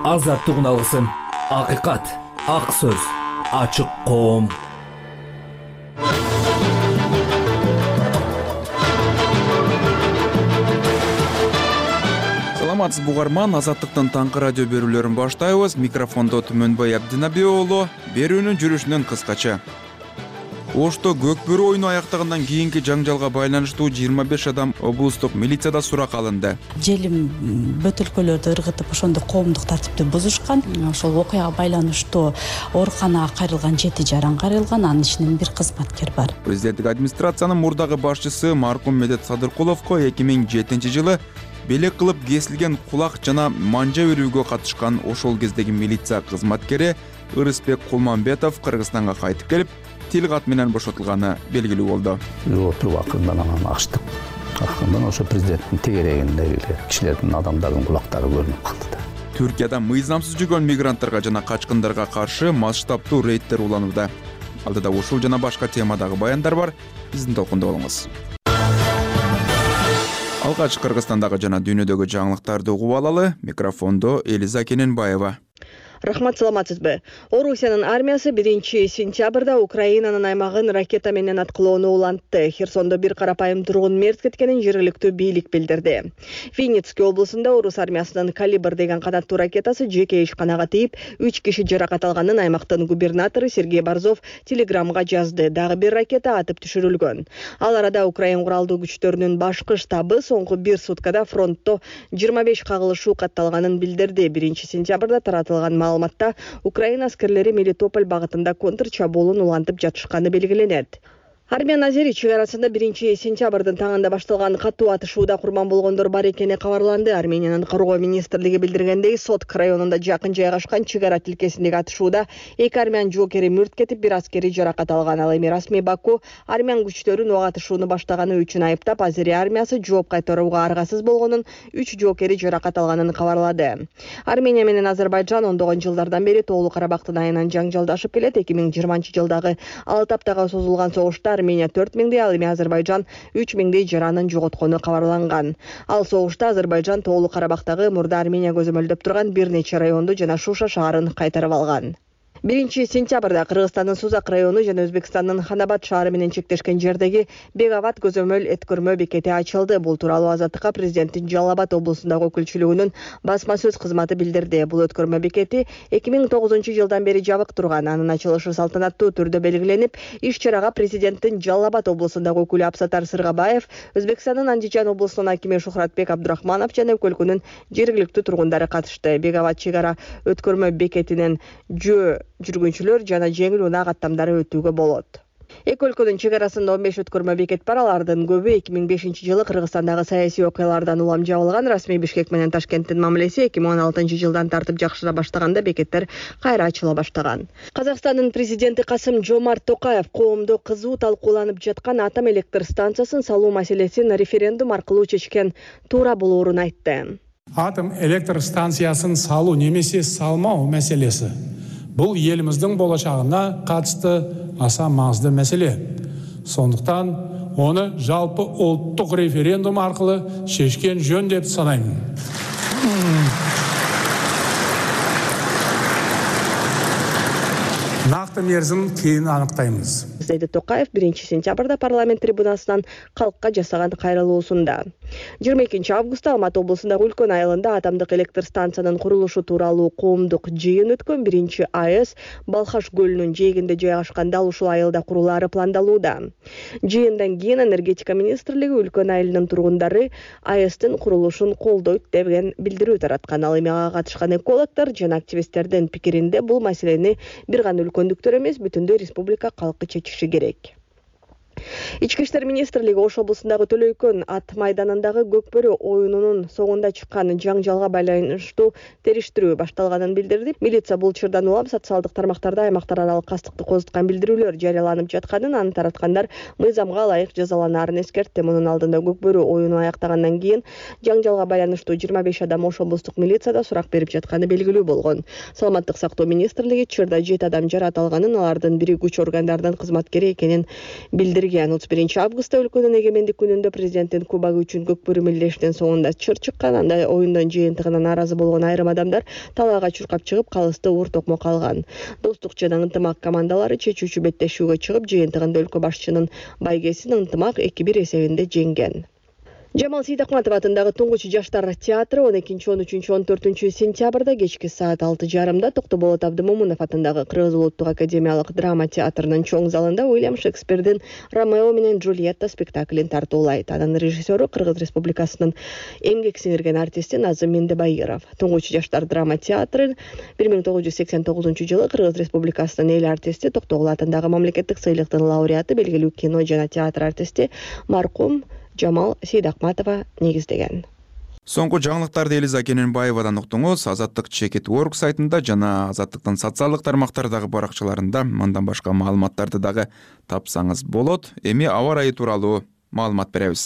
Азаттығын алғысын. Ақиқат, ақ сөз, ашық қом. Саламатсыз бугарман, Азаттықтан таңқы радио берүүлөрүн баштайбыз. Микрофондо Түмөнбай Абдинабиоğlu, берүүнүн жүрүшүнөн кыскача. Ошто көкбөрү оюну аяктагандан кийинки жаңжалга байланыштуу 25 адам облустук милицияда сурак алынды. Желим бөтөлкөлөрдү ыргытып, ошондо коомдук тартипти бузушкан. Ошол окуяга байланыштуу ооруканага кайрылган 7 жаран кайрылган, анын ичинен 1 кызматкер бар. Президенттик администрациянын мурдагы башчысы маркум Медет Садыркуловго 2007-жылы белек кылып кесилген кулак жана манжа өрүүгө катышкан ошол кездеги милиция кызматкери Ырысбек Кулманбетов Кыргызстанга кайтып келип, тил кат менен бошотулганы белгилүү болду. Отуруп акырындан анан ачтык. Акырындан ошо президенттин тегерегиндеги кишилердин, адамдардын кулактары көрүнүп калды да. Түркияда мыйзамсыз жүргөн мигранттарга жана качкындарга каршы масштабтуу рейдтер уланууда. Алдыда ушул жана башка темадагы баяндар бар. Биздин толкунда болуңуз. Алгач Кыргызстандагы жана дүйнөдөгү жаңылыктарды угуп алалы. Микрофондо Элиза Кененбаева. Рахмат, саламатсызбы. Орусиянын армиясы 1-сентябрда Украинанын аймагын ракета менен аткылоону улантты. Херсондо бир карапайым тургун мерт кеткенин жергиликтүү бийлик билдирди. Винницкий облусунда орус армиясынын калибр деген канаттуу ракетасы жеке ишканага тийип, 3 киши жаракат алганын аймактын губернатору Сергей Борзов телеграмга жазды. Дагы бир ракета атып түшүрүлгөн. Ал арада Украин куралдуу күчтөрүнүн башкы штабы соңку 1 суткада фронтто 25 кагылышуу катталганын билдирди. 1-сентябрда таратылган маалыматта Украина аскерлери Мелитополь багытында контрчабуулун улантып жатышканы белгиленет. Армян Азери чек арасында 1-сентябрдын таңында башталган катуу атышууда курман болгондор бар экени кабарланды. Армениянын каргоо министрлиги билдиргендей, Сотк районунда жакын жайгашкан чек ара тилкесиндеги атышууда 2 армян жоокери мүрт кетип, 1 аскери жаракат алган. Ал эми расмий Баку армян күчтөрүн ок атышууну баштаганы үчүн айыптап, Азери армиясы жооп кайтарууга аргасыз болгонун, 3 жоокери жаракат алганын кабарлады. Армения менен Азербайджан ондогон жылдардан бери Тоолуу Карабактын айынан жаңжалдашып келет. 2020-жылдагы 6 аптага созулган согушта Армения 4000, ал эми Азербайджан 3000 жаранын жоготкону кабарланган. Ал согушта Азербайджан Тоолуу Карабактагы мурда Армения көзөмөлдөп турган бир нече районду жана Шуша шаарын кайтарып алган. 1-сентябрда Кыргызстандын Сузак району жана Өзбекстандын Ханабад шаары менен чектешкен жердеги Бегават көзөмөл өткөрмө бекети ачылды. Бул тууралуу Азаттыкка президенттин Жалал Абад облусундагы өкүлчүлүгүнүн басма сөз кызматы билдирди. Бул өткөрмө бекети 2009-жылдан бери жабык турган. Анын ачылышы салтанаттуу түрдө белгиленип, иш-чарага президенттин Жалал Абад облусундагы өкүлү Абсатар Сыргабаев, Өзбекстандын Андижан облусунун акими Шухратбек Абдурахманов жана өлкөнүн жергиликтүү тургундары катышты. Бегават чек ара өткөрмө бекетинен жүргүнчүлөр жана жеңил унаа каттамдары өтүүгө болот. Эки өлкөнүн чек арасында 15 өткөрмө бекет бар. Алардын көбү 2005-жылы Кыргызстандагы саясий окуялардан улам жабылган. Расмий Бишкек менен Ташкенттин мамилеси 2016-жылдан тартып жакшыра баштаганда бекеттер кайра ачыла баштаган. Казакстандын президенти Касым Жомарт Токаев коомдо кызуу талкууланып жаткан атом электр станциясын салуу маселесин референдум аркылуу чечкен туура болоорун айтты. Атом электр станциясын салуу немесе салмау маселеси бұл еліміздің болашағына қатысты аса маңызды мәселе. Сондықтан оны жалпы ұлттық референдум арқылы шешкен жөн деп санаймын. Нақты мерзім кейін анықтаймыз. Дейді Токаев 1-сентябрда парламент трибунасынан халыққа жасаған кайрылуусунда. 22 августта Алматы облусундагы Үлкөн айылында атомдук электр станциянын курулушу тууралуу коомдук жыйын өткөн. 1 АЭС Балхаш көлүнүн жээгинде жайгашкан дал ушул айылда курулаары пландалууда. Жыйындан кийин энергетика министрлиги Үлкөн айылынын тургундары АЭСтин курулушун колдойт деген билдирүү тараткан. Ал эми ага катышкан экологдор жана активисттердин пикиринде бул маселени бир гана үлкөндүктөр эмес, бүтүндөй республика калкы чечиши керек. Ички иштер министрлиги Ош облусундагы Төлөйкөн ат майданындагы көкбөрү оюнунун соңунда чыккан жаңжалга байланыштуу териштирүү башталганын билдирди. Милиция бул чырдан улам социалдык тармактарда аймактар аралык кастыкты козуткан билдирүүлөр жарыяланып жатканын, аны тараткандар мыйзамга ылайык жазаланаарын эскертти. Мунун алдында көкбөрү оюну аяктагандан кийин жаңжалга байланыштуу 25 адам Ош облустук милицияда сурак берип жатканы белгилүү болгон. Саламаттык сактоо министрлиги чырда 7 адам жаракат алганын, алардын бири күч органдарынын кызматкери экенин билдирген. билдирген. 31 августта өлкөнүн эгемендик күнүндө президенттин кубагы үчүн көкбөрү мелдештен соңунда чыр чыккан. Анда оюндун жыйынтыгына нааразы болгон айрым адамдар талаага чуркап чыгып, калысты уур токмо калган. Достук жана ынтымак командалары чечүүчү беттешүүгө чыгып, жыйынтыгында өлкө башчынын байгесин ынтымак 2-1 эсебинде жеңген. Жамал Сейдахматов атындагы Туңгуч жаштар театры 12-13-14 сентябрда кечки саат 6:30 Токтоболот Абдымомунов атындагы Кыргыз улуттук академиялык драма театрынын чоң залында Уильям Шекспирдин Ромео менен Джульетта спектаклин тартуулайт. Анын режиссеру Кыргыз Республикасынын эмгек сиңирген артисти Назым Мендебайыров. Туңгуч жаштар драма театрын 1989 Кыргыз Республикасынын эл артисти Токтогул атындагы мамлекеттик сыйлыктын лауреаты, белгилүү кино жана театр артисти маркум Жамал Сейдахматова негиздеген. Соңку жаңылыктарды Элиза Кененбаевадан уктуңуз. Азаттык Чекит.org сайтында жана Азаттыктын социалдык тармактардагы баракчаларында мындан башка маалыматтарды дагы тапсаңыз болот. Эми аба ырайы тууралуу маалымат беребиз.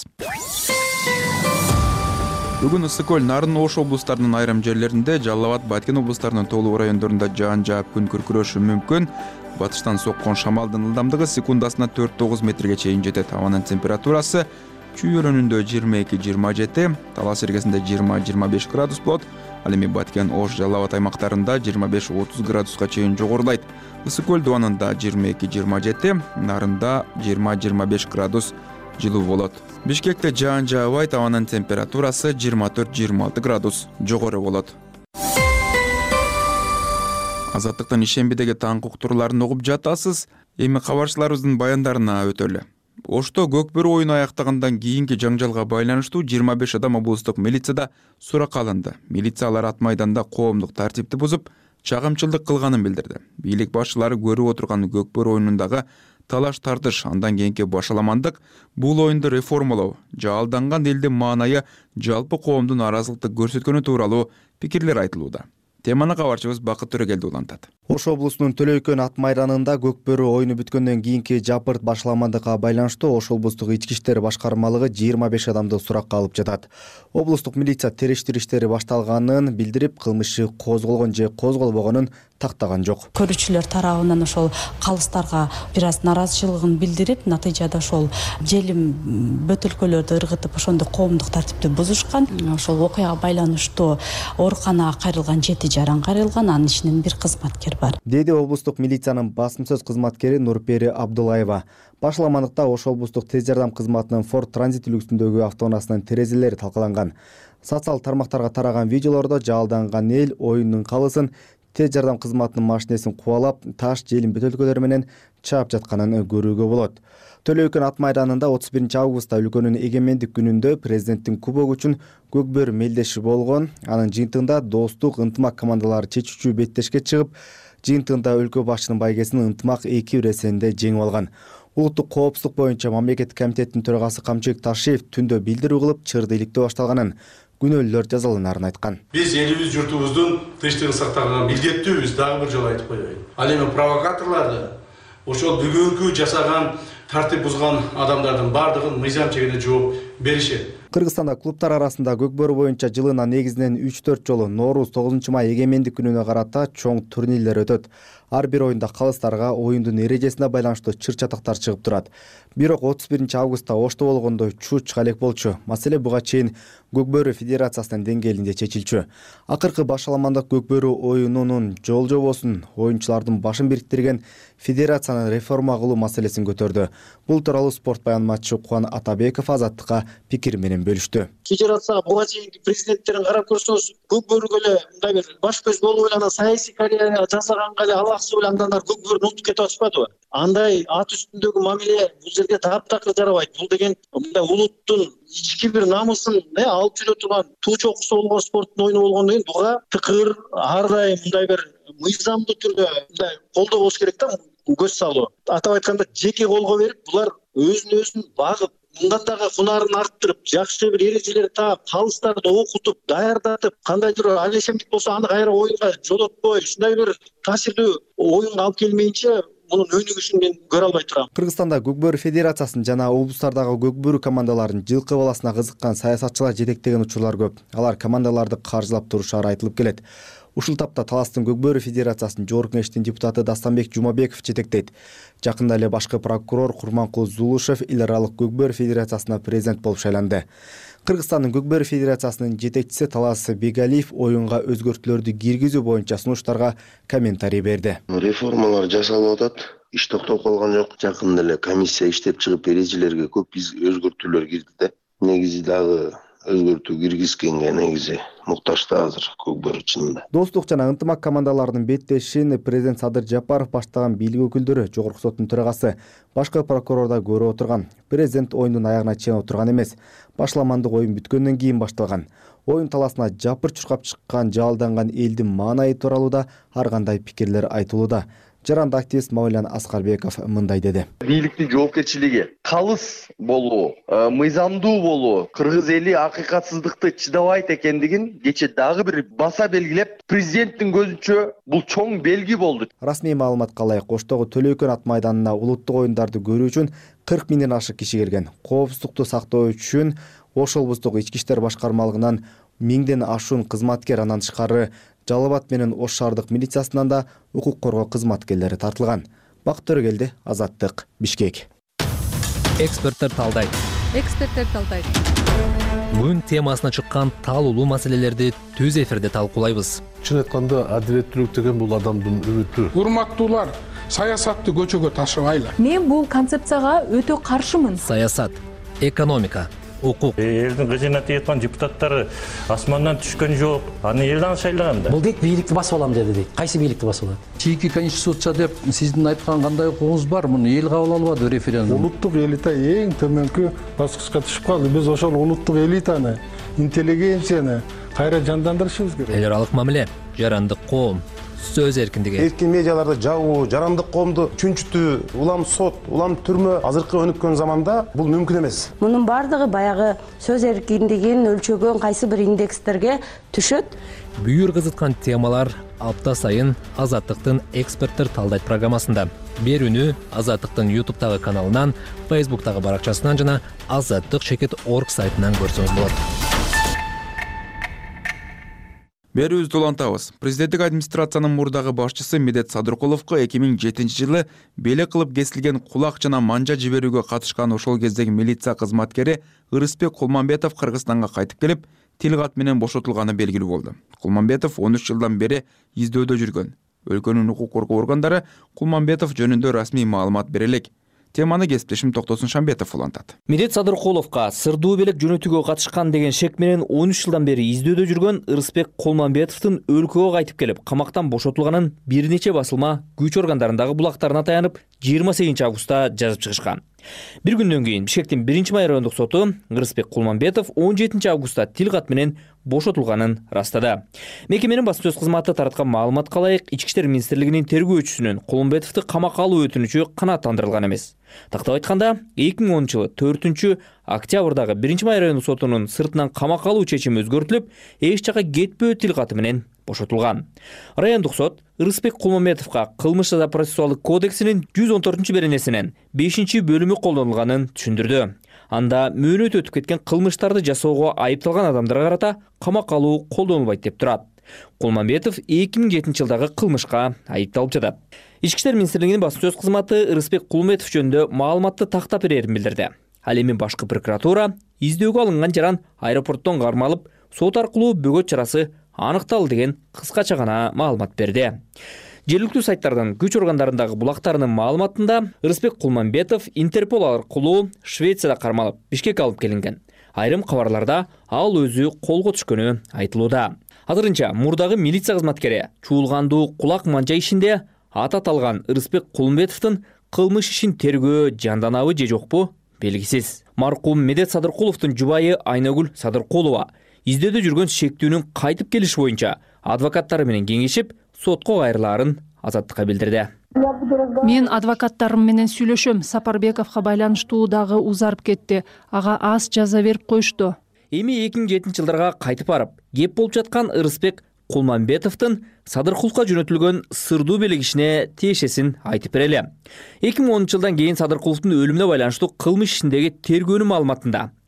Бүгүн Ысык көл, Нарын, Ош облустарынын айрым жерлеринде, Жалал Абад, Баткен облустарынын толугу райондорунда жаан жаап күн күркүрөшү мүмкүн. Батыштан соккон шамалдын ылдамдыгы секундасына 4-9 метрге чейин жетет. Абанын температурасы Чүй-Өрөнүндө 22-27, Талас эргесинде 20-25 градус болот. Ал эми Баткен, Ош, Жалал Абад аймактарында 25-30 градуска чейин жогорулайт. Ысык көл дубанында 22-27, Нарында 20-25 градус жылуу болот. Бишкекте жаан жаабайт, абанын температурасы 24-26 градус жогору болот. Азаттыктын ишембидеги таңкы уктурууларын угуп жатасыз. Эми кабарчыларыбыздын баяндарына өтөлү. Ошто көкбөрү оюну аяктагандан кийинки жаңжалга байланыштуу 25 адам облустук милицияда суракка алынды. Милициялар ат майданда коомдук тартипти бузуп, чагымчылдык кылганын билдирди. Бийлик башчылары көрүп отурган көкбөрү оюнундагы талаш тартыш, андан кийинки башаламандык, бул оюнду реформалоо, жаалданган элдин маанайы жалпы коомдун нааразылыкты көрсөткөнү тууралуу пикирлер айтылууда. Теманы кабарчыбыз Бакыт Төрөгелди улантат. Ош облусунун Төлөйкөн ат майданында көкбөрү оюну бүткөндөн кийинки жапырт башаламандыкка байланыштуу Ош облустук ички иштер башкармалыгы 25 адамды суракка алып жатат. Облустук милиция териштирүү иштери башталганын билдирип, кылмышы козголгон же козголбогонун тактаган жок. Көрүүчүлөр тарабынан ошол калыстарга бир аз нааразычылыгын билдирип, натыйжада ошол желим бөтөлкөлөрдү ыргытып, ошондо коомдук тартипти бузушкан. Ошол окуяга байланыштуу ооруканага кайрылган 7 жаран кайрылган, анын ичинен бир кызматкер бар, деди облустук милициянын басым сөз кызматкери Нурпери Абдулаева. Башаламандыкта Ош облустук тез жардам кызматынын Форд Транзит үлгүсүндөгү автоунаасынын терезелери талкаланган. Социалдык тармактарга тараган видеолордо жаалданган эл оюндун калысын тез жардам кызматынын машинесин кубалап, таш желим бөтөлкөлөрү менен чаап жатканын көрүүгө болот. Төлөйкөн ат майданында 31 августта өлкөнүн эгемендик күнүндө президенттин кубогу үчүн көкбөрү мелдеши болгон. Анын жыйынтыгында достук, ынтымак командалары чечүүчү беттешке чыгып, жыйынтыгында өлкө башчынын байгесин ынтымак 2-1 эсебинде жеңип алган. Улуттук коопсуздук боюнча мамлекеттик комитеттин төрагасы Камчыбек Ташиев түндө билдирүү кылып, чырды иликтөө башталганын, күнөөлөр жазаланарын айткан. Биз элибиз журтубуздун тынчтыгын сактаганга милдеттүүбүз, дагы бир жолу айтып коеюн. Ал эми провокаторларды, ошол бүгүнкү жасаган тартип бузган адамдардын бардыгын мыйзам чегинде жооп беришет. Кыргызстанда клубтар арасында көкбөрү боюнча жылына негизинен 3-4 жолу Ноорус 9 май эгемендик күнүнө карата чоң турнирлер өтөт. Ар бир оюнда калыстарга оюндун эрежесине байланыштуу чыр-чатактар чыгып турат. Бирок 31 августта Ошто болгондой чуч алек болчу. Маселе буга чейин Көкбөрү Федерациясынын деңгээлинде чечилчү. Акыркы башаламандык көкбөрү оюнунун жол жобосун, оюнчулардын башын бириктирген федерацияны реформа кылуу маселесин көтөрдү. Бул тууралуу спорт баянмачы Кубан Атабеков Азаттыкка пикир менен бөлүштү. Федерацияга буга чейинки президенттерин карап көрсөңүз, көкбөрүгө эле мындай бир баш көз болуп эле саясий карьера жасаганга эле алаксуу эле андандар көкбөрүн унутуп кетип атышпадыбы? Андай ат үстүндөгү мамиле бул жерге таптакыр жарабайт. Бул деген мындай улуттун ички бир намысын алып жүрө турган туу чокусу болгон спорттун оюну болгондон кийин буга тыкыр ар дайым мындай бир мыйзамдуу түрдө мындай колдоо болуш керек да, көз салуу. Атап айтканда жеке колго берип, булар өзүн багып, мындан дагы хунарын арттырып, жакшы бир эрежелер таап, калыстарды окутуп, даярдатып, кандайдыр алешемдик болсо аны кайра оюнга жолотпой, ушундай бир таасирдүү оюнга алып келмейинче мунун өнүгүшүн мен көрө албай турам. Кыргызстанда Көкбөрү Федерациясын жана облустардагы көкбөрү командаларын жылкы баласына кызыккан саясатчылар жетектеген учурлар көп. Алар командаларды каржылап турушары айтылып келет. Ушул тапта Таластын Көкбөрү Федерациясынын Жогорку Кеңештин депутаты Дастанбек Жумабеков жетектейт. Жакында эле башкы прокурор Курманкул Зулушев эл аралык Көкбөрү Федерациясына президент болуп шайланды. Кыргызстандын Көкбөрү Федерациясынын жетекчиси Талас Бегалиев оюнга өзгөртүүлөрдү киргизүү боюнча сунуштарга комментарий берди. Реформалар жасалып атат. Иш токтоп калган жок. Жакында эле комиссия иштеп чыгып эрежелерге көп өзгөртүүлөр кирди да. Негизи дагы өзгөртүү киргизгенге негизи муктаж да азыр Көкбөрү чынында. Достук жана ынтымак командаларынын беттешин президент Садыр Жапаров баштаган бийлик өкүлдөрү, Жогорку соттун төрагасы, башкы прокурор да көрүп отурган. Президент оюндун аягына чейин отурган эмес. Башламандык оюн бүткөндөн кийин башталган. Оюн таласына жапыр чуркап чыккан жалданган элдин маанайы тууралуу да ар кандай пикирлер айтылууда. Жаранды активист Мавлян Аскарбеков мындай деди. Бийликтин жоопкерчилиги калыс болуу, мыйзамдуу болуу, кыргыз эли акыйкатсыздыкты чыдабайт экендигин кече дагы бир баса белгилеп, президенттин көзүнчө бул чоң белги болду. Расмий маалыматка ылайык Оштогу Төлөйкөн ат майданына улуттук оюндарды көрүү үчүн 40 миңден ашык киши келген. Коопсуздукту сактоо үчүн Ош облустук ички иштер башкармалыгынан 1000ден ашуун кызматкер, андан тышкары Жалал Абад менен Ош шаардык милициясынан да укук коргоо кызматкерлери тартылган. Бакыт Төрөгелди, Азаттык, Бишкек. Эксперттер талдайт. Бүгүн темасына чыккан талуулуу маселелерди түз эфирде талкуулайбыз. Чын айтканда, адилеттүүлүк деген бул адамдын үмүтү. Урматтуулар, саясатты көчөгө ташыбайлы. Мен бул концепцияга өтө каршымын. Саясат, экономика, укук. Элдин кызына тиеткан депутаттары асмандан түшкөн жок. Аны элден шайлаган да. Бул дейт бийликти басып алам деди дейт. Кайсы бийликти басып алат? Чийки конституция деп сиздин айткан кандай укугуңуз бар? Муну эл кабыл албады референдум. Улуттук элита эң төмөнкү баскычка түшүп калды. Биз ошол улуттук элитаны, интеллигенцияны кайра жандандырышыбыз керек. Эл аралык мамиле, жарандык коом, сөз эркиндиги. Эркин медиаларды жабуу, жарандык коомду чүнчүтүү, улам сот, улам түрмө азыркы өнүккөн заманда бул мүмкүн эмес. Мунун бардыгы баягы сөз эркиндигин өлчөгөн кайсы бир индекстерге түшөт. Бүйүр кызыткан темалар апта сайын Азаттыктын эксперттер талдайт программасында. Берүүнү Азаттыктын YouTube'тагы каналынан, Facebook'тагы баракчасынан жана azаттык.org сайтынан көрсөңүз болот. Берүүбүздү улантабыз. Президенттик администрациянын мурдагы башчысы Медет Садыркуловго 2007-жылы белек кылып кесилген кулак жана манжа жиберүүгө катышкан ошол кездеги милиция кызматкери Ырысбек Кулманбетов Кыргызстанга кайтып келип, тил кат менен бошотулганы белгилүү болду. Кулманбетов 13 жылдан бери издөөдө жүргөн. Өлкөнүн укук коргоо органдары Кулманбетов жөнүндө расмий маалымат бере элек. Теманы кесиптешим Токтосун Шамбетов улантат. Медет Садыркуловго сырдуу белек жөнөтүүгө катышкан деген шек менен 13 жылдан бери издөөдө жүргөн Ырысбек Кулманбетовдун өлкөгө кайтып келип, камактан бошотулганын бир нече басылма күч органдарындагы булактарына таянып 28 августта жазып чыгышкан. Бир күндөн кийин Бишкектин 1-май райондук соту Ырысбек Кулманбетов 17 августта тил кат менен бошотулганын растады. Мекеменин басма сөз кызматы тараткан маалыматка ылайык, Ички иштер министрлигинин тергөөчүсүнүн Кулманбетовду камакка алуу өтүнүчү канааттандырылган эмес. Тактап айтканда, 2010 жылы 4 октябрдагы 1-май райондук сотунун сыртынан камакка алуу чечими өзгөртүлүп, эч жака кетпөө тил каты менен бошотулган. Райондук сот Ырысбек Кулманбетовго кылмыш жаза процессуалдык кодексинин 114-беренесинен 5-бөлүмү колдонулганын түшүндүрдү. Анда мөөнөт өтүп кеткен кылмыштарды жасоого айыпталган адамдарга карата камакка алуу колдонулбайт деп турат. Кулманбетов 2007 жылдагы кылмышка айыпталып жатат. Ички иштер министрлигинин басма сөз кызматы Ырысбек Кулманбетов жөнүндө маалыматты тактап берерин билдирди. Ал эми башкы прокуратура издөөгө алынган жаран аэропорттон кармалып, сот аркылуу бөгөт чарасы аныкталды деген кыскача гана маалымат берди. Жергиликтүү сайттардын күч органдарындагы булактарынын маалыматында Ырысбек Кулманбетов Интерпол аркылуу Швецияда кармалып, Бишкекке алып келинген. Айрым кабарларда ал өзү колго түшкөнү айтылууда. Азырынча мурдагы милиция кызматкери чуулгандуу кулак манжа ишинде аты аталган Ырысбек Кулманбетовдун кылмыш ишин тергөө жанданабы же жокпу белгисиз. Маркум Медет Садыркуловдун жубайы Айнагүл Садыркулова издөөдө жүргөн шектүүнүн кайтып келиши боюнча адвокаттары менен кеңешип, сотко кайрылаарын Азаттыкка билдирди. Мен адвокаттарым менен сүйлөшөм. Сапарбековго байланыштуу дагы узарып кетти. Ага аз жаза берип коюшту. Эми 2007 жылдарга кайтып барып, кеп болуп жаткан Ырысбек Кулманбетовдун Садыркуловго жөнөтүлгөн сырдуу белек ишине тиешесин айтып берели. 2010 жылдан кийин Садыркуловдун өлүмүнө байланыштуу кылмыш ишиндеги тергөөнүн маалыматында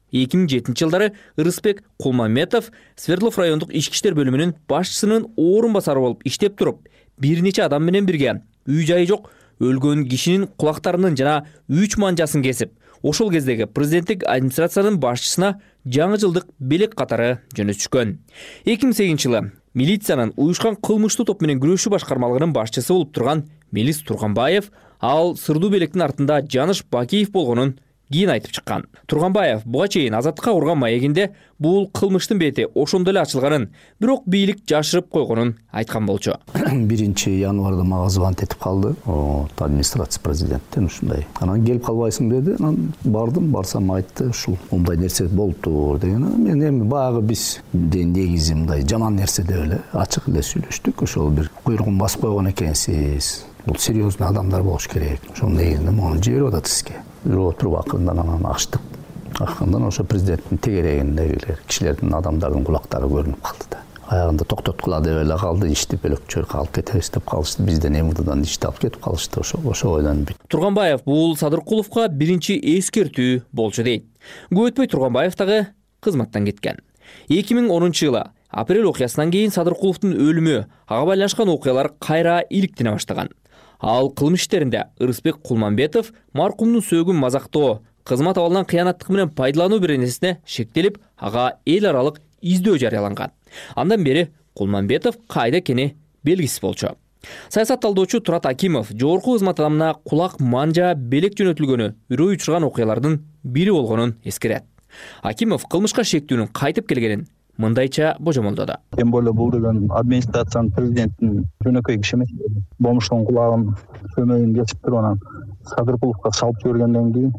2007 жылдары Ырысбек Кулмамбетов Свердлов райондук ички иштер бөлүмүнүн башчысынын орун басары болуп иштеп туруп, бир нече адам менен бирге үй жайы жок өлгөн кишинин кулактарынын жана 3 манжасын кесип, ошол кездеги президенттик администрациянын башчысына жаңы жылдык белек катары жөнөтүшкөн. 2008 жылы милициянын уюшкан кылмыштуу топ менен күрөшүү башкармалыгынын башчысы болуп турган Мелис Турганбаев ал сырдуу белектин артында Жаныш Бакиев болгонун кийин айтып чыккан. Турганбаев буга чейин Азаттыкка урган маегинде бул кылмыштын бети ошондо эле ачылганын, бирок бийлик жашырып койгонун айткан болчу. 1 январда мага звонок этип калды. Администрация президенттен ушундай. Анан келип калбайсың деди. Анан бардым, барсам айтты, ушул мындай нерсе болуптур деген. Мен эми багы биз негизи мындай жаман нерсе деп эле ачык эле сүйлөштүк. Ошол бир куйругун басып койгон экенсиз. Бул серьезный адамдар болуш керек. Ошондой негизинде муну жиберип атат сизге. Жүрүп туруп акырындан анан ачтык. Акырындан ошо президенттин тегерегиндегилер, кишилердин, адамдардын кулактары көрүнүп калды да. Аягында токтоткула деп эле калды, ишти бөлөкчөр калып кетебиз деп калышты. Бизден МВДдан ишти алып кетип калышты. Ошо ойдан бүт. Турганбаев бул Садыркуловго биринчи эскертүү болчу дейт. Көп өтпөй Турганбаев дагы кызматтан кеткен. 2010 жылы апрель окуясынан кийин Садыркуловдун өлүмү, ага байланышкан окуялар кайра иликтене баштаган. Ал кылмыш иштеринде Ырысбек Кулмамбетов маркумдун сөөгүн мазактоо, кызмат абалынан кыянаттык менен пайдалануу беренесине шектелип, ага эл аралык издөө жарыяланган. Андан бери Кулмамбетов кайда экени белгисиз болчу. Саясат талдоочу Турат Акимов жогорку кызмат адамына кулак манжа белек жөнөтүлгөнү үрөй учурган окуялардын бири болгонун эскерет. Акимов кылмышка шектүүнүн кайтып келгенин мындайча божомолдоду. Тем более бул деген администрациянын президенттин жөнөкөй киши эмес. Бомуштун кулагын сөмөйүн кесип туруп анан Садыркуловго салып жибергенден кийин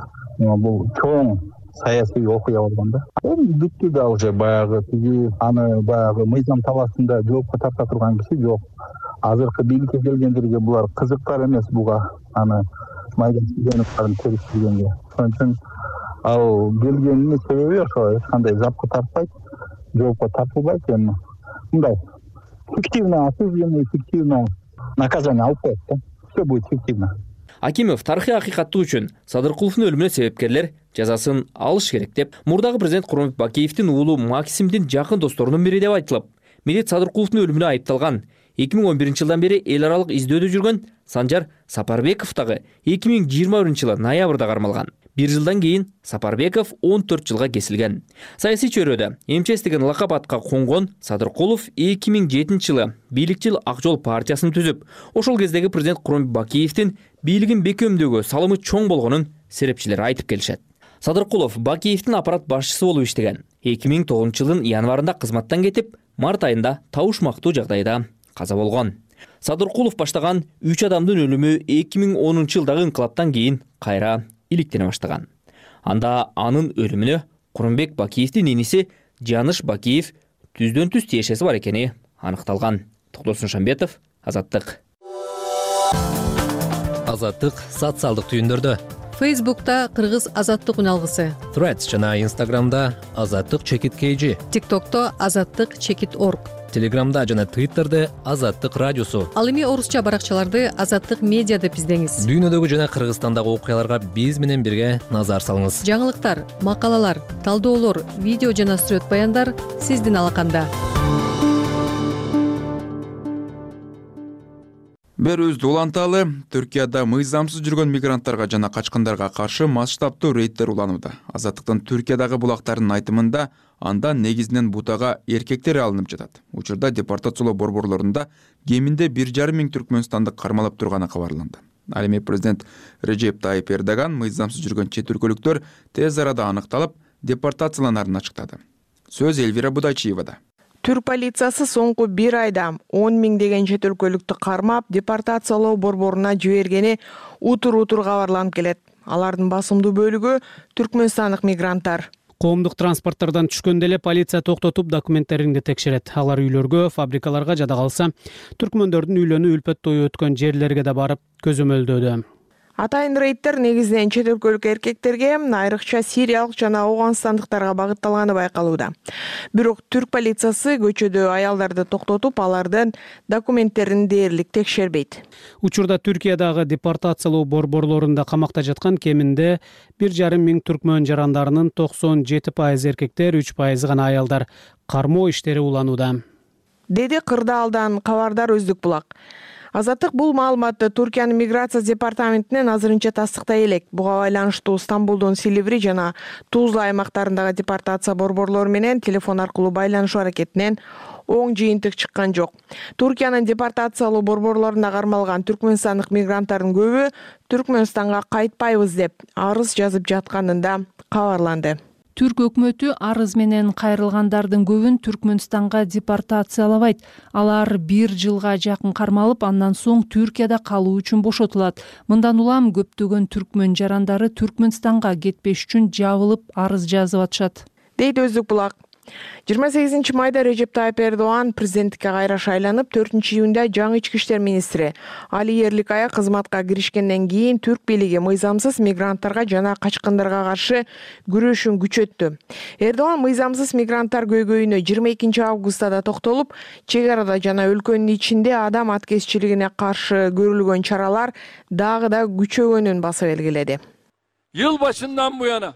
бул чоң саясий окуя болгон да. Бүттү да уже баягы тиги аны баягы мыйзам талаасында жоопко тарта турган киши жок. Азыркы бийликке келгендерге булар кызыктар эмес буга аны майдан чыгыныптарын териштиргенге. Ошон үчүн ал келгенинин себеби ошо эч кандай запка тартпайт, жоопко тартылбайт эми. Мындай фиктивно осужденный, фиктивно наказание алып коет да. Все будет фиктивно. Акимов тарыхый акыйкаттык үчүн Садыркуловдун өлүмүнө себепкерлер жазасын алыш керек деп, мурдагы президент Курманбек Бакиевдин уулу Максимдин жакын досторунун бири деп айтылып, Медет Садыркуловдун өлүмүнө айыпталган 2011 жылдан бери эл аралык издөөдө жүргөн Санжар Сапарбеков дагы 2021 жылы ноябрда кармалган. 1 жылдан кийин Сапарбеков 14 жылга кесилген. Саясий чөйрөдө МЧС деген лакап атка конгон Садыркулов 2007 жылы бийликчил Ак жол партиясын түзүп, ошол кездеги президент Курманбек Бакиевдин бийлигин бекемдөөгө салымы чоң болгонун серепчилер айтып келишет. Садыркулов Бакиевдин аппарат башчысы болуп иштеген. 2009 жылдын январында кызматтан кетип, март айында табышмактуу жагдайда каза болгон. Садыркулов баштаган 3 адамдын өлүмү 2010 жылдагы инкылаптан кийин кайра иликтене баштаган. Анда анын өлүмүнө Курманбек Бакиевдин иниси Жаныш Бакиев түздөн түз тиешеси бар экени аныкталган. Токтосун Шамбетов, Азаттык. Азаттык социалдык түйүндөрдө. Фейсбукта Кыргыз Азаттык үналгысы. Threads жана Instagramда Азаттык чекит KG. TikTokто Азаттык чекит org. Телеграмда жана Twitterде Азаттык радиосу. Ал эми орусча баракчаларды Азаттык медиа деп издеңиз. Дүйнөдөгү жана Кыргызстандагы окуяларга биз менен бирге назар салыңыз. Жаңылыктар, макалалар, талдоолор, видео жана сүрөт баяндар сиздин алаканда. Берүүбүздү уланталы. Түркияда мыйзамсыз жүргөн мигранттарга жана качкындарга каршы масштабтуу рейдтер уланууда. Азаттыктын Түркиядагы булактарынын айтымында анда негизинен бутага эркектер алынып жатат. Учурда депортациялоо борборлорунда кеминде 1,5 миң түркмөнстандык кармалып турганы кабарланды. Ал эми президент Режеп Тайип Эрдоган мыйзамсыз жүргөн чет өлкөлүктөр тез арада аныкталып, депортацияланарын ачыктады. Сөз Эльвира Будайчиевада. Түрк полициясы соңку 1 айда 10 миңдеген чет өлкөлүктү кармап, депортациялоо борборуна жибергени утур-утур кабарланып келет. Алардын басымдуу бөлүгү түркмөнстандык мигранттар. Коомдук транспорттардан түшкөндө эле полиция токтотуп документтерин текшерет. Алар үйлөргө, фабрикаларга жада калса, түркмөндөрдүн үйлөнүү үлпөт тою өткөн жерлерге да барып көзөмөлдөөдө. Атайын рейдтер негизинен чет өлкөлүк эркектерге, айрыкча сириялык жана ауганстандыктарга багытталганы байкалууда. Бирок түрк полициясы көчөдө аялдарды токтотуп, алардын документтерин дээрлик текшербейт. Учурда Түркиядагы депортациялоо борборлорунда камакта жаткан кеминде 1,5 миң түркмөн жарандарынын 97% эркектер, 3% гана аялдар. Кармоо иштери уланууда. Деди Кырдаалдан Кабардар Өздүк Булак. Азаттык бул маалыматты Туркиянын миграция департаментинен азырынча тастыктай элек. Буга байланыштуу Стамбулдун Силиври жана Тузла аймактарындагы депортация борборлору менен телефон аркылуу байланышуу аракетинен оң жыйынтык чыккан жок. Туркиянын депортациялоо борборлорунда кармалган түркмөнстандык мигранттардын көбү Түркмөнстанга кайтпайбыз деп арыз жазып жатканында кабарланды. Түрк өкмөтү арыз менен кайрылгандардын көбүн Түркмөнстанга депортациялабайт. Алар 1 жылга жакын кармалып, андан соң Түркияда калуу үчүн бошотулат. Мындан улам көптөгөн түркмөн жарандары Түркмөнстанга кетпеш үчүн жабылып арыз жазып атышат. Дейт Өздүк Булак. 28 майда Режеп Тайып Эрдоğan президенттикке кайра шайланып, 4-июнда жаңы ички иштер министри Али Ерликая кызматка киришкенден кийин түрк бийлиги мыйзамсыз мигранттарга жана качкындарга каршы күрөшүн күчөттү. Эрдоğan мыйзамсыз мигранттар көйгөйүнө 22 августта да токтолуп, чек арада жана өлкөнүн ичинде адам аткезчилигине каршы көрүлгөн чаралар дагы да күчөгөнүн баса белгиледи. Yıl başından bu yana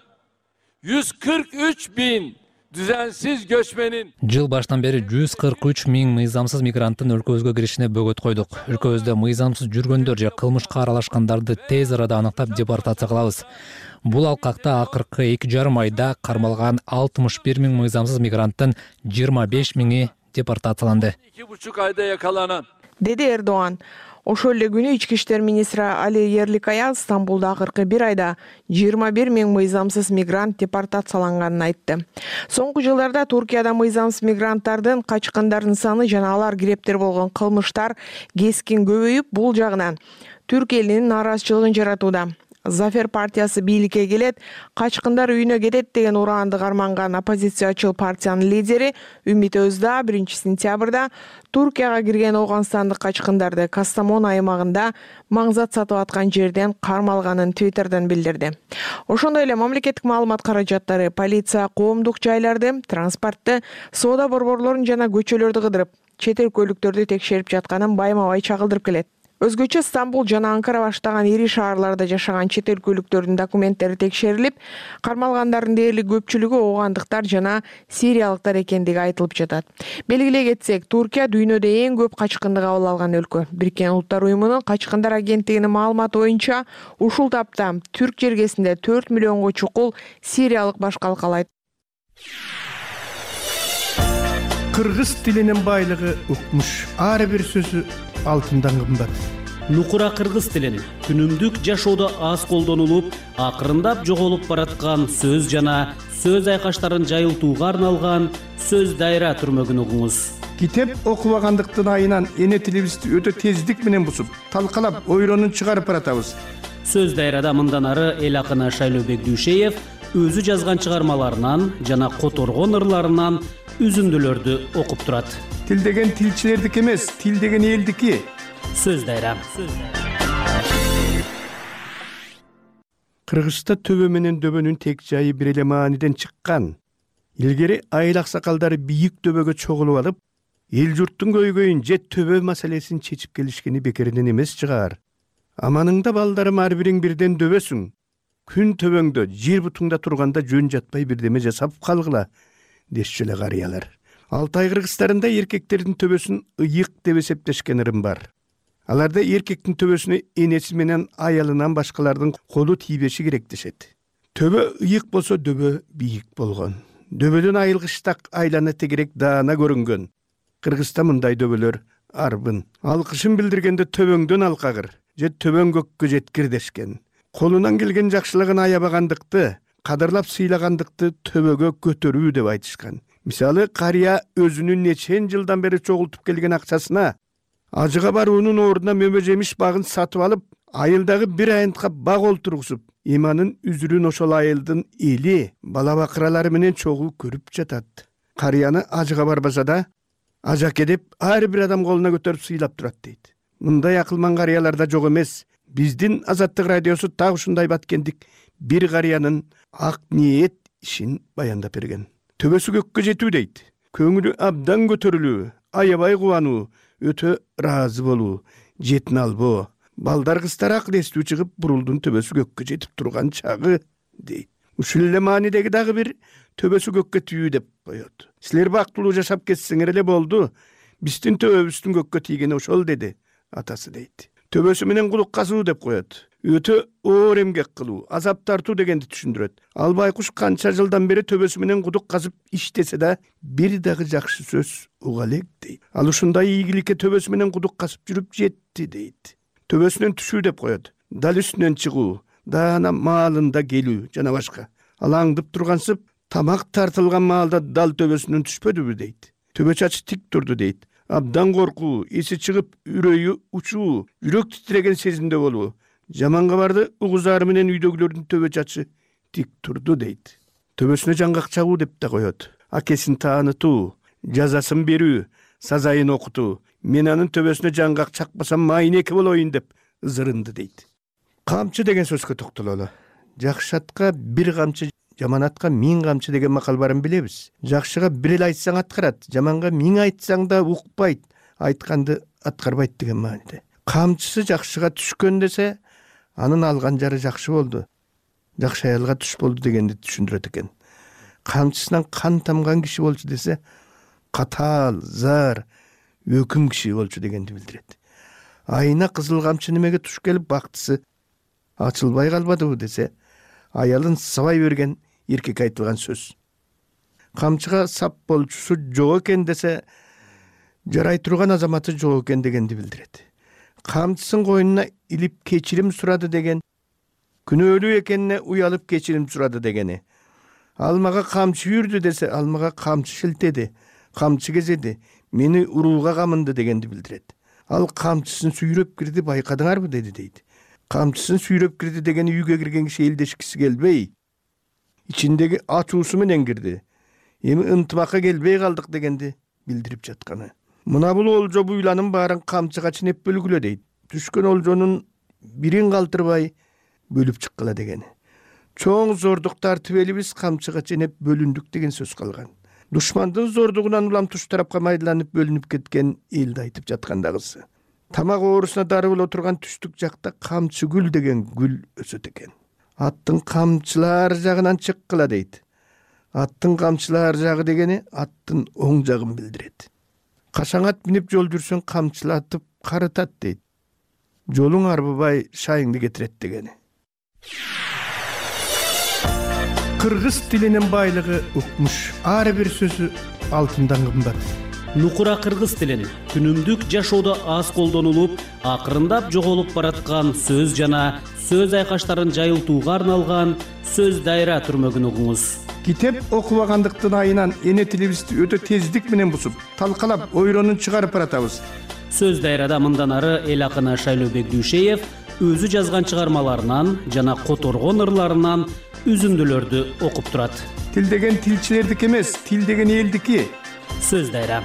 143 bin düzensiz göçmenin Жыл баштан бери 143 миң мыйзамсыз мигранттын өлкөбүзгө киришине бөгөт койдук. Өлкөбүздө мыйзамсыз жүргөндөр же кылмышка аралашкандарды тез арада аныктап депортация кылабыз. Бул алкакта акыркы 2,5 айда кармалган 61 миң мыйзамсыз мигранттын 25 миңи депортацияланды. 2,5 ayda yakalanan Деди Эрдоğan. Ошол эле күнү ички иштер министри Али Ерликая Стамбулда акыркы 1 айда 21 миң мыйзамсыз мигрант депортацияланганын айтты. Соңку жылдарда Туркияда мыйзамсыз мигранттардын качкындардын саны жана алар кирептер болгон кылмыштар кескин көбөйүп, бул жагынан түрк элинин нааразычылыгын жаратууда. Зафер партиясы бийликке келет, качкындар үйүнө кетет деген ураанды карманган оппозициячыл партиянын лидери Үмит Өзда 1 сентябрда Туркияга кирген Ауганстандык качкындарды Кастамон аймагында маңзат сатып аткан жерден кармалганын Twitter'дан билдирди. Ошондой эле мамлекеттик маалымат каражаттары полиция коомдук жайларды, транспортты, соода борборлорун жана көчөлөрдү кыдырып, чет өлкөлүктөрдү текшерип жатканын байма-бай чагылдырып келет. Өзгөчө Стамбул жана Анкара баштаган ири шаарларда жашаган чет өлкөлүктөрдүн документтери текшерилип, кармалгандардын дээрлик көпчүлүгү оогандыктар жана сириялыктар экендиги айтылып жатат. Белгилей кетсек, Туркия дүйнөдө эң көп качкынды кабыл алган өлкө. Бириккен Улуттар уюмунун качкындар агенттигинин маалыматы боюнча, ушул тапта түрк жергесинде 4 миллионго чукул сириялык баш калкалайт. Кыргыз тилинин байлыгы укмуш. Ар бир сөзү алтындан кымбат. Нукура кыргыз тилин күнүмдүк жашоодо аз колдонулуп, акырындап жоголуп бараткан сөз жана сөз айкаштарын жайылтууга арналган сөз дайра түрмөгүн угуңуз. Китеп окубагандыктын айынан эне тилибизди өтө тездик менен бусуп, талкалап, ойронун чыгарып баратабыз. Сөз дайрада мындан ары эл акыны Шайлообек Дүйшеев өзү жазган чыгармаларынан жана которгон ырларынан үзүндүлөрдү окуп турат. Тил деген тилчилердики эмес, тил деген элдики. Сөз дайра. Кыргызста төбө менен дөбөнүн тек жайы бир эле мааниден чыккан. Илгери айыл аксакалдары бийик төбөгө чогулуп алып, эл журттун көйгөйүн же төбө маселесин чечип келишкени бекеринен эмес чыгар. Аманыңда балдарым ар бириң бирден дөбөсүң. Күн төбөңдө, жер бутуңда турганда жөн жатпай бирдеме жасап калгыла, дешчү эле карыялар. Алтай кыргыздарында эркектердин төбөсүн ыйык деп эсептешкен ырым бар. Аларда эркектин төбөсүнө энеси менен аялынан башкалардын колу тийбеши керек дешет. Төбө ыйык болсо дөбө бийик болгон. Дөбөдөн айылгыштак айлана тегерек даана көрүнгөн. Кыргызда мындай дөбөлөр арбын. Алкышын билдиргенде төбөңдөн алкагыр же төбөң көккө жеткир дешкен. Колунан келген жакшылыгын аябагандыкты, кадырлап сыйлагандыкты төбөгө көтөрүү деп айтышкан. Мисалы, кария өзүнүн нечен жылдан бери чогултуп келген акчасына ажыга баруунун ордуна мөмө жемиш багын сатып алып, айылдагы бир айынтка баг олтургузуп, иманын үзүрүн ошол айылдын эли, бала бакыралары менен чогуу көрүп жатат. Карияны ажыга барбаса да, ажаке деп ар бир адам колуна көтөрүп сыйлап турат дейт. Мындай акылман карыяларда жок эмес. Биздин Азаттык радиосу так ушундай баткендик бир карыянын ак ниет ишин баяндап берген. Төбөсү көккө жетүү дейт. Көңүлү абдан көтөрүлүү, аябай кубануу, өтө ыраазы болуу, жетин албоо. Балдар кыздар акыл эстүү чыгып бурулдун төбөсү көккө жетип турган чагы дейт. Ушул эле маанидеги дагы бир төбөсү көккө түйүү деп коет. Силер бактылуу жашап кетсеңер эле болду. Биздин төбөбүздүн көккө тийгени ошол деди атасы дейт. Төбөсү менен кулук казуу деп коет. Өтө оор эмгек кылуу, азап тартуу дегенди түшүндүрөт. Ал байкуш канча жылдан бери төбөсү менен кудук казып иштесе да бир дагы жакшы сөз уга элек дейт. Ал ушундай ийгиликке төбөсү менен кудук казып жүрүп жетти дейт. Төбөсүнөн түшүү деп коет. Дал үстүнөн чыгуу, даана маалында келүү жана башка. Ал аңдып тургансып, тамак тартылган маалда дал төбөсүнөн түшпөдүбү дейт. Төбө чачы тик турду дейт. Абдан коркуу, эси чыгып, үрөйү учуу, жүрөк титиреген сезимде болуу. Жаман кабарды угузары менен үйдөгүлөрдүн төбө чачы тик турду дейт. Төбөсүнө жаңгак чагуу деп да коет. Акесин таанытуу, жазасын берүү, сазайын окутуу. Мен анын төбөсүнө жаңгак чакпасам майнеке болоюн деп ызырынды дейт. Камчы деген сөзгө токтололу. Жакшы атка бир камчы, жаман атка 1000 камчы деген макал барын билебиз. Жакшыга бир эле айтсаң аткарат, жаманга 1000 айтсаң да укпайт, айтканды аткарбайт деген мааниде. Камчысы жакшыга түшкөн десе, анын алган жары жакшы болду. Жакшы аялга түш болду дегенди түшүндүрөт экен. Камчысынан кан тамган киши болчу десе, катаал, зар, өкүм киши болчу дегенди билдирет. Айына кызыл камчы немеге туш келип бактысы ачылбай калбадыбы десе, аялын сабай берген эркек айтылган сөз. Камчыга сап болчусу жок экен десе, жарай турган азаматы жок экен дегенди билдирет. Камчысын койнуна илип кечирим сурады деген, күнөөлүү экенине уялып кечирим сурады дегени. Ал мага камчы үйүрдү десе, ал мага камчы шилтеди, камчы кезеди, мени урууга камынды дегенди билдирет. Ал камчысын сүйрөп кирди, байкадыңарбы деди дейт. Камчысын сүйрөп кирди дегени үйгө кирген киши элдешкиси келбей, ичиндеги ачуусу менен кирди. Эми ынтымакка келбей калдык дегенди билдирип жатканы. Мына бул олжо буйланын баарын камчыга чинеп бөлгүлө дейт. Түшкөн олжонун бирин калтырбай бөлүп чыккыла дегени. Чоң зордук тартып элибиз камчыга чинеп бөлүндүк деген сөз калган. Душмандын зордугунан улам туш тарапка майдаланып бөлүнүп кеткен элди айтып жаткандагысы. Тамак оорусуна дары боло турган түштүк жакта камчы гүл деген гүл өсөт экен. Аттын камчылар жагынан чыккыла дейт. Аттын камчылар жагы дегени аттын оң жагын билдирет. Кашаң ат минип жол жүрсөң камчылатып карытат дейт. Жолуң арбыбай шайыңды кетирет дегени. Кыргыз тилинин байлыгы укмуш. Ар бир сөзү алтындан кымбат. Нукура кыргыз тилин күнүмдүк жашоодо аз колдонулуп, акырындап жоголуп бараткан сөз жана сөз айкаштарын жайылтууга арналган сөз дайра түрмөгүн угуңуз. Китеп окубагандыктын айынан эне тилибизди өтө тездик менен бусуп, талкалап, ойронун чыгарып баратабыз. Сөз дайрада мындан ары эл акыны Шайлообек Дүйшеев өзү жазган чыгармаларынан жана которгон ырларынан үзүндүлөрдү окуп турат. Тил деген тилчилердики эмес, тил деген элдики. Сөз дайра.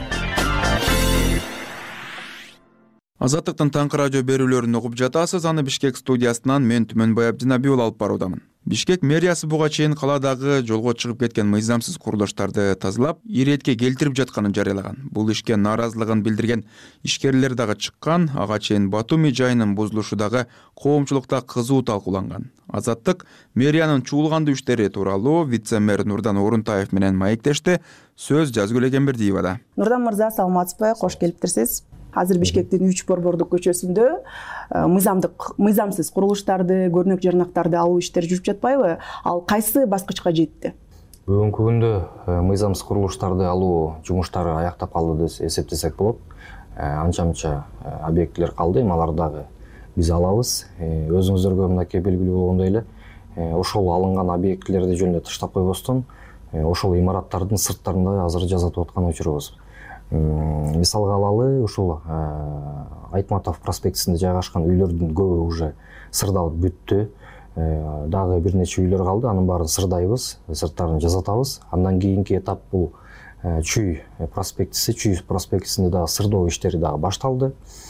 Азаттыктын таңкы радио берүүлөрүн угуп жатасыз. Аны Бишкек студиясынан мен Түмөнбай Абдинабиул алып баруудамын. Бишкек мэриясы буга чейин каладагы жолго чыгып кеткен мыйзамсыз курулуштарды тазалап, иретке келтирип жатканын жарыялаган. Бул ишке нааразылыгын билдирген ишкерлер дагы чыккан. Ага чейин Батуми жайынын бузулушу дагы коомчулукта кызуу талкууланган. Азаттык мэриянын чуулгандуу иштери тууралуу вице-мэр Нурдан Орунтаев менен маектешти. Сөз жазгүл Эгембердиевада. Нурдан мырза, саламатсызбы? Кош келиптирсиз. Азыр Бишкектин 3 борбордук көчөсүндө мыйзамсыз курулуштарды, көрнөк жарнактарды алуу иштери жүрүп жатпайбы? Ал кайсы баскычка жетти? Бүгүнкү күндө мыйзамсыз курулуштарды алуу жумуштары аяктап калды деп эсептесек болот. Анча-мынча объектилер калды, алар дагы биз алабыз. Өзүңүздөргө мынакей белгилүү болгондой эле, ошол алынган объектилерди жөнүндө таштап койбостон, ошол имараттардын сырттарында азыр жазатып аткан учурубуз. Мисалга алалы, ушул Айтматов проспектисинде жайгашкан үйлөрдүн көбү уже сырдалып бүттү. Дагы бир нече үйлөр калды, анын баарын сырдайбыз, сырттарын жазатабыз. Андан кийинки этап бул Чүй проспектисинде дагы сырдоо иштери дагы башталды.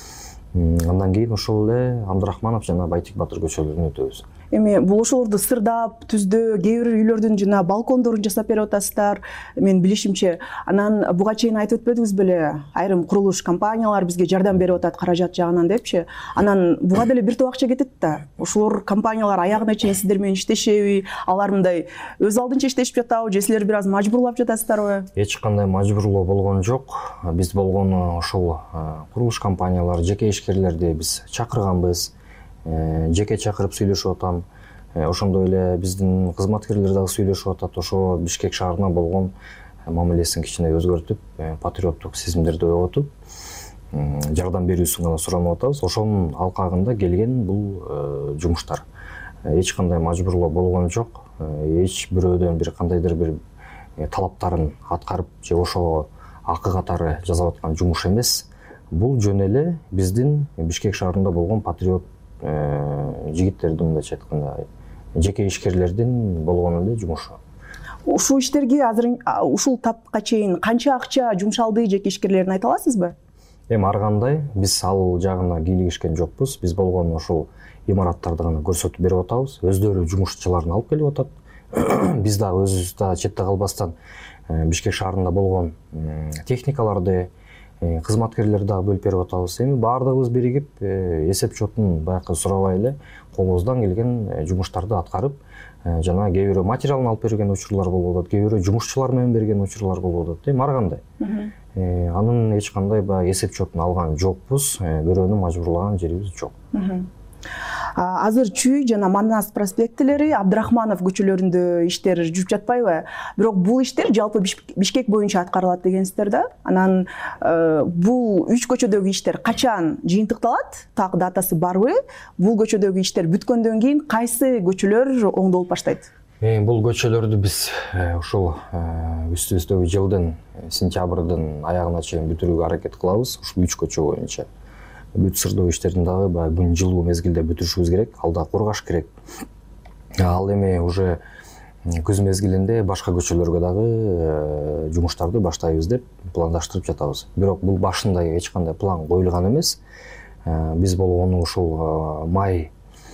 Андан кийин ошол эле Абдрахманов жана Байтик Батыр көчөлөрүнө өтөбүз. Эми бул ошолорду сырдап, түздөө, кээ бир үйлөрдүн жана балкондорун жасап берип атасыздар. Мен билишимче, анан буга чейин айтып өтпөдүңүз беле, айрым курулуш компаниялар бизге жардам берип атат каражат жагынан депчи. Анан буга деле бир топ акча кетет да. Ошолор компаниялар аягына чейин сиздер менен иштешеби, алар мындай өз алдынча иштешип жатабы же силер бир аз мажбурлап жатасыздарбы? Эч кандай мажбурлоо болгон жок. Биз болгону ошол курулуш компаниялар, жеке ишкерлерди биз чакырганбыз. Жеке чакырып сүйлөшүп атам. Ошондой эле биздин кызматкерлер дагы сүйлөшүп атат. Ошо Бишкек шаарына болгон мамилесин кичине өзгөртүп, патриоттук сезимдерди ойготуп, жардам берүүсүн гана суранып атабыз. Ошонун алкагында келген бул жумуштар. Эч кандай мажбурлоо болгон жок. Эч бирөөдөн бир кандайдыр бир талаптарын аткарып же ошого акы катары жасап аткан жумуш эмес. Бул жөн эле биздин Бишкек шаарында болгон патриот жигиттердин, мындайча айтканда, жеке ишкерлердин болгон эле жумушу. Ушул иштерге азыр ушул тапка чейин канча акча жумшалды жеке ишкерлерин айта аласызбы? Эми ар кандай биз ал жагына кийлигишкен жокпуз. Биз болгон ошол имараттарды гана көрсөтүп берип атабыз. Өздөрү жумушчуларын алып келип атат. Биз дагы өзүбүз да четте калбастан Бишкек шаарында болгон техникаларды, кызматкерлерди дагы бөлүп берип атабыз. Эми баардыгыбыз биригип эсеп чотун баягы сурабай эле колубуздан келген жумуштарды аткарып, жана кээ бирөө материалын алып берген учурлар болуп атат, кээ бирөө жумушчулар менен берген учурлар болуп атат. Эми ар кандай. Анын эч кандай баягы эсеп чотун алган жокпуз, бирөөнү мажбурлаган жерибиз жок. Азыр Чүй жана Манас проспектилери, Абдрахманов көчөлөрүндө иштер жүрүп жатпайбы? Бирок бул иштер жалпы Бишкек боюнча аткарылат дегенсиздер да. Анан бул 3 көчөдөгү иштер качан жыйынтыкталат? Так датасы барбы? Бул көчөдөгү иштер бүткөндөн кийин кайсы көчөлөр оңдолуп баштайт? Бул көчөлөрдү биз ушул үстүбүздөгү жылдын сентябрдын аягына чейин бүтүрүүгө аракет кылабыз. Ушул 3 көчө боюнча. Бүт сырдоо иштерин дагы баягы күн жылуу мезгилде бүтүрүшүбүз керек, алда кургаш керек. Ал эми уже күз мезгилинде башка көчөлөргө дагы жумуштарды баштайбыз деп пландаштырып жатабыз. Бирок бул башында эч кандай план коюлган эмес. Биз болгону ушул май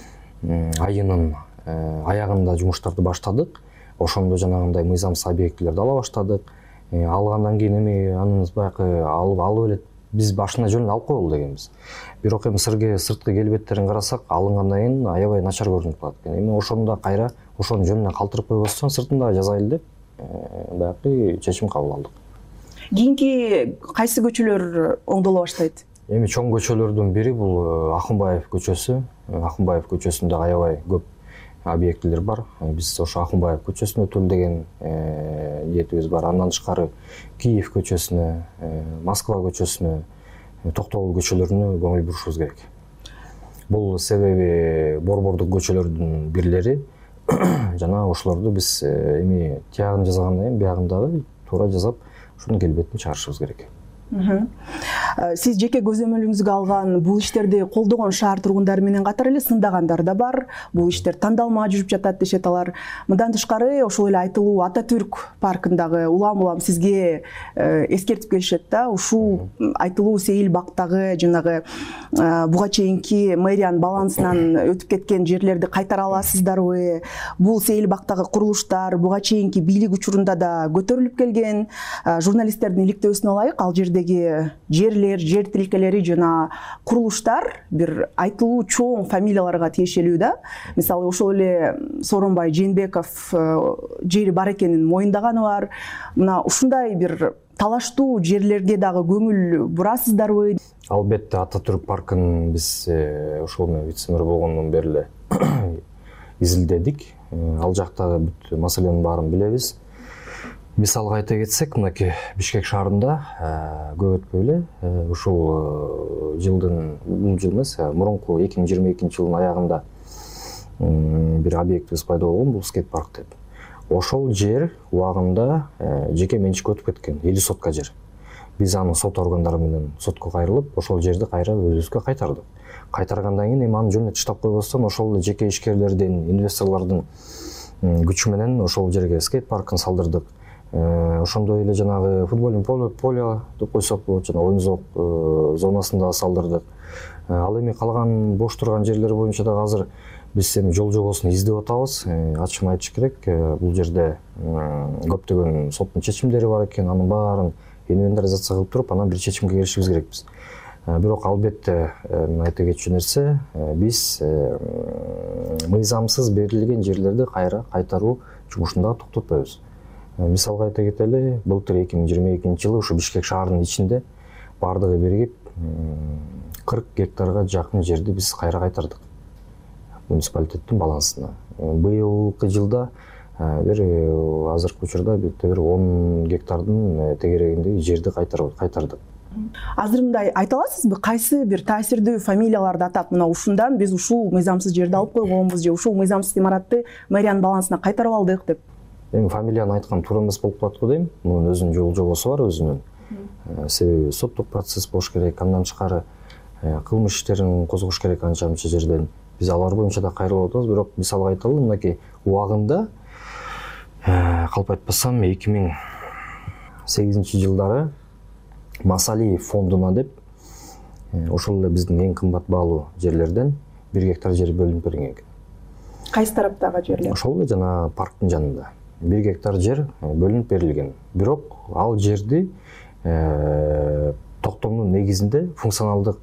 айынын аягында жумуштарды баштадык. Ошондо жанагындай мыйзамсыз объектилерди ала баштадык. Алгандан кийин эми анын баягы алып эле биз башына жөн алып коелу дегенбиз. Бирок эми сырткы келбеттерин карасак, алынгандан кийин аябай начар көрүнүп калат экен. Эми ошондо кайра ошонун жөнүнө калтырып койбостон сыртында жасайлы деп баягы чечим кабыл алдык. Кийинки кайсы көчөлөр оңдоло баштайт? Эми чоң көчөлөрдүн бири бул Акунбаев көчөсү. Акунбаев көчөсүндө аябай көп объектилер бар. Биз ошо Акунбаев көчөсүнө өтөлү деген ниетибиз бар. Андан тышкары Киев көчөсүнө, Москва көчөсүнө, Токтогул көчөлөрүнө көңүл бурушубуз керек. Бул себеби борбордук көчөлөрдүн бирлери жана ошолорду биз эми тиягын жасагандан кийин биягын дагы туура жасап, ошонун келбетин чыгарышыбыз керек. Сиз жеке көзөмөлүңүзгө алган бул иштерди колдогон шаар тургундары менен катар эле сындагандар да бар. Бул иштер тандалма жүрүп жатат дешет алар. Мындан тышкары ошол эле айтылуу Ататүрк паркындагы улам сизге эскертип келишет да. Ушул айтылуу Сейил бактагы жанагы буга чейинки мэриянын балансынан өтүп кеткен жерлерди кайтара аласыздарбы? Бул Сейил бактагы курулуштар буга чейинки бийлик учурунда да көтөрүлүп келген. Журналисттердин иликтөөсүнө ылайык, ал жердеги жерлер, жер тилкелери жана курулуштар бир айтылуу чоң фамилияларга тиешелүү да. Мисалы ошол эле Сооронбай Жээнбеков жери бар экенин моюндаганы бар. Мына ушундай бир талаштуу жерлерге дагы көңүл бурасыздарбы? Албетте Ататүрк паркын биз ошол менен вице-мэр болгондон бери эле изилдедик. Ал жактагы бүт маселенин баарын билебиз. Мисалга айта кетсек, мынакей Бишкек шаарында көп өтпөй эле ушул жылдын, бул жыл эмес, мурунку 2022 жылдын аягында бир объектибиз пайда болгон, бул скейт парк деп. Ошол жер убагында жеке менчикке өтүп кеткен, 50 сотка жер. Биз аны сот органдары менен сотко кайрылып, ошол жерди кайра өзүбүзгө кайтардык. Кайтаргандан кийин эми аны жөнүнө таштап койбостон ошол жеке ишкерлердин, инвесторлордун күчү менен ошол жерге скейт паркын салдырдык. Ошондой эле жанагы футбольный поле деп койсок болот, жана оюн зонасын да салдырдык. Ал эми калган бош турган жерлер боюнча дагы азыр биз эми жол жобосун издеп атабыз. Ачыгын айтыш керек, бул жерде көптөгөн соттун чечимдери бар экен, анын баарын инвентаризация кылып туруп, анан бир чечимге келишибиз керекпиз. Бирок албетте айта кетчү нерсе, биз мыйзамсыз берилген жерлерди кайра кайтаруу жумушун дагы токтотпойбуз. Мисалга айта кетели, былтыр 2022 ушу Бишкек шаарынын ичинде бардыгы биригип 40 гектарга жакын жерди биз кайра кайтардык муниципалитеттин балансына. Быйылкы жылда бир азыркы учурда бир 10 гектардын тегерегиндеги жерди кайтардык. Азыр мындай айта аласызбы, кайсы бир таасирдүү фамилияларды атап, мына ушундан биз ушул мыйзамсыз жерди алып койгонбуз же ушул мыйзамсыз имаратты мэриянын балансына кайтарып алдык деп? Эми фамилияны айткан туура эмес болуп калат го дейм. Мунун өзүнүн жол жобосу бар өзүнүн. Себеби соттук процесс болуш керек, андан тышкары кылмыш иштерин козгош керек анча-мынча жерден. Биз алар боюнча да кайрылып атабыз, бирок мисалга айталы, мынакей убагында калп айтпасам 2008 жылдары Масалиев фондуна деп ошол эле биздин эң кымбат баалуу жерлерден 1 гектар жер бөлүнүп берилген экен. Кайсы тараптагы жерлер? Ошол эле жана парктын жанында 1 гектар жер бөлүнүп берилген. Бирок ал жерди токтомдун негизинде функционалдык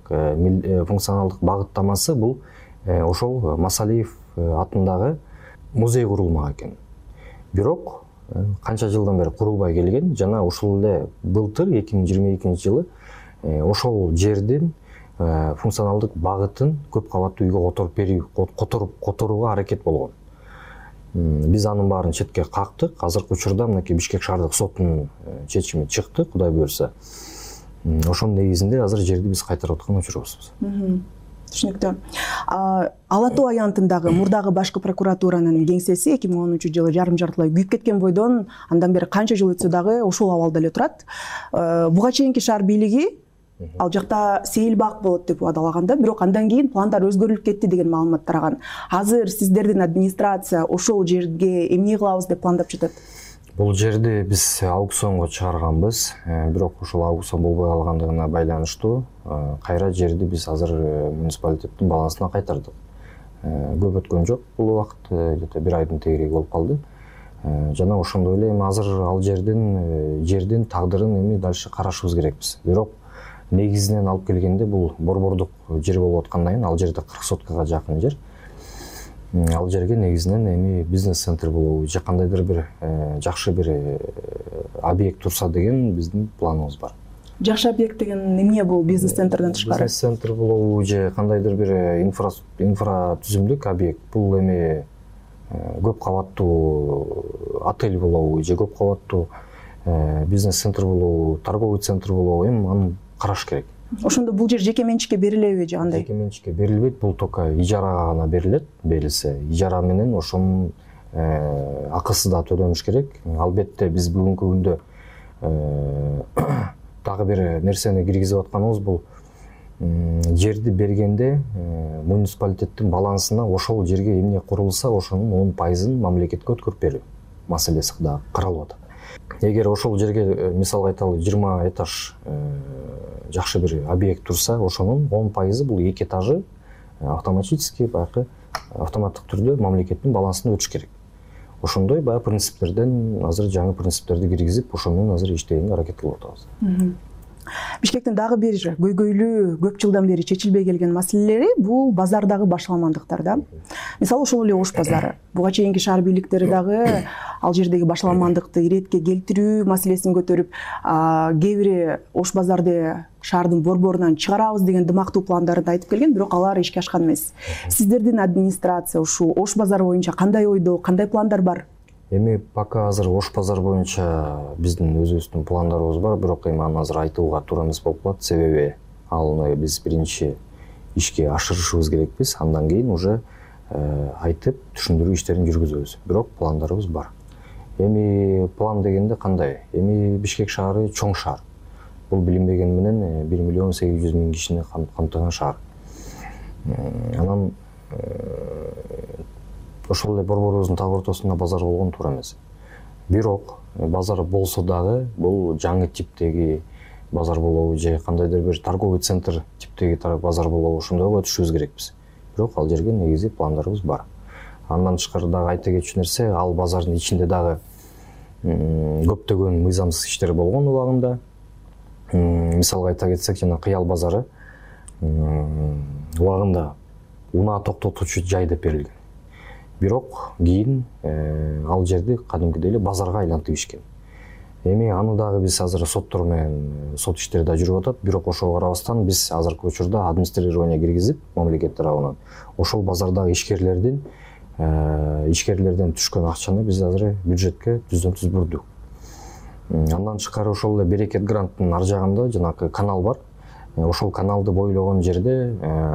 багыттамасы бул ошол Масалиев атындагы музей курулмак экен. Бирок канча жылдан бери курулбай келген, жана ушул эле былтыр 2022 жылы ошол жердин функционалдык багытын көп кабаттуу үйгө которууга аракет болгон. Биз анын баарын четке кактык. Азыркы учурда мынакей Бишкек шаардык соттунун чечими чыкты, Кудай буйрса. Ошонун негизинде азыр жерди биз кайтарып аткан учурубуз. Түшүнүктүү. Ала Тоо аянтындагы мурдагы башкы прокуратуранын кеңсеси 2010 жылы жарым жартылай күйүп кеткен бойдон андан бери канча жыл өтсө дагы ошол абалда эле турат. Буга чейинки шаар бийлиги ал жакта сейилбак болот деп убадалаганда, бирок андан кийин пландар өзгөрүлүп кетти деген маалымат тараган. Азыр сиздердин администрация ошол жерге эмне кылабыз деп пландап жатат? Бул жерди биз аукционго чыгарганбыз, бирок ошол аукцион болбой калгандыгына байланыштуу кайра жерди биз азыр муниципалитеттин балансына кайтардык. Көп өткөн жок бул убакыт, где-то 1 айдын тегереги болуп калды. Жана ошондой эле эми азыр ал жердин тагдырын эми дальше карашыбыз керекпиз. Бирок негизинен алып келгенде бул борбордук жер болуп аткандан кийин ал жерде 40 соткага жакын жер. Ал жерге негизинен эми бизнес-центр болобу же кандайдыр бир жакшы бир объект турса деген биздин планыбыз бар. Жакшы объект деген эмне бул бизнес-центрден тышкары? Бизнес-центр болобу же кандайдыр бир инфра түзүмдүк объект. Бул эми көп кабаттуу отель болобу же көп кабаттуу бизнес-центр болобу, торговый центр болобу, эми аны караш керек. Ошондо бул жер жеке менчикке берилеби же андай? Жеке менчикке берилбейт, бул только ижарага гана берилет, берилсе. Ижара менен ошонун акысы да төлөнүш керек. Албетте биз бүгүнкү күндө дагы бир нерсени киргизип атканыбыз бул жерди бергенде муниципалитеттин балансына ошол жерге эмне курулса ошонун 10%-ын мамлекетке өткөрүп берүү маселеси да каралып атат. Эгер ошол жерге мисалга айталы 20 этаж жакшы бир объект турса, ошонун 10%-ы бул 2 этажы автоматически баягы автоматтык түрдө мамлекеттин балансына өтүш керек. Ошондой баягы принциптерден азыр жаңы принциптерди киргизип, ошонун азыр иштегенге аракет кылып атабыз. Бишкектин дагы бир көйгөйлүү көп жылдан бери чечилбей келген маселелери бул базардагы башаламандыктар да. Мисалы ошол эле Ош базары. Буга чейинки шаар бийликтери дагы ал жердеги башаламандыкты иретке келтирүү маселесин көтөрүп, кээ бири Ош базарды шаардын борборунан чыгарабыз деген дымактуу пландарын айтып келген, бирок алар ишке ашкан эмес. Сиздердин администрация ушул Ош базары боюнча кандай ойдо, кандай пландар бар? Эми пока азыр Ош базар боюнча биздин өзүбүздүн пландарыбыз бар, бирок эми аны азыр айтууга туура эмес болуп калат. Себеби аны биз биринчи ишке ашырышыбыз керекпиз, андан кийин уже айтып түшүндүрүү иштерин жүргүзөбүз. Бирок пландарыбыз бар. Эми план дегенде кандай? Эми Бишкек шаары чоң шаар. Бул билинбеген менен 1.800.000 кишини камтыган шаар. Анан ошол эле борборубуздун так ортосунда базар болгон туура эмес. бирок базар болсо дагы бул жаңы типтеги базар болобу же кандайдыр бир торговый центр типтеги базар болобу ошондойго өтүшүбүз керекпиз. Бирок ал жерге негизи пландарыбыз бар. Андан тышкары дагы айта кетчү нерсе, ал базардын ичинде дагы көптөгөн мыйзамсыз иштер болгон убагында. Мисалга айта кетсек, жана Кыял базары убагында унаа токтотуучу жай деп берилген. Бирок кийин ал жерди кадимкидей эле базарга айлантып ишкен. Эми аны дагы биз азыр соттор менен сот иштери да жүрүп атат. Бирок ошого карабастан биз азыркы учурда администрирование киргизип, мамлекет тарабынан ошол базардагы ишкерлерден түшкөн акчаны биз азыр бюджетке түздөн-түз бурдук. Андан тышкары ошол эле Берекет гранттын ар жагында жанакы канал бар. Ошол каналды бойлогон жерде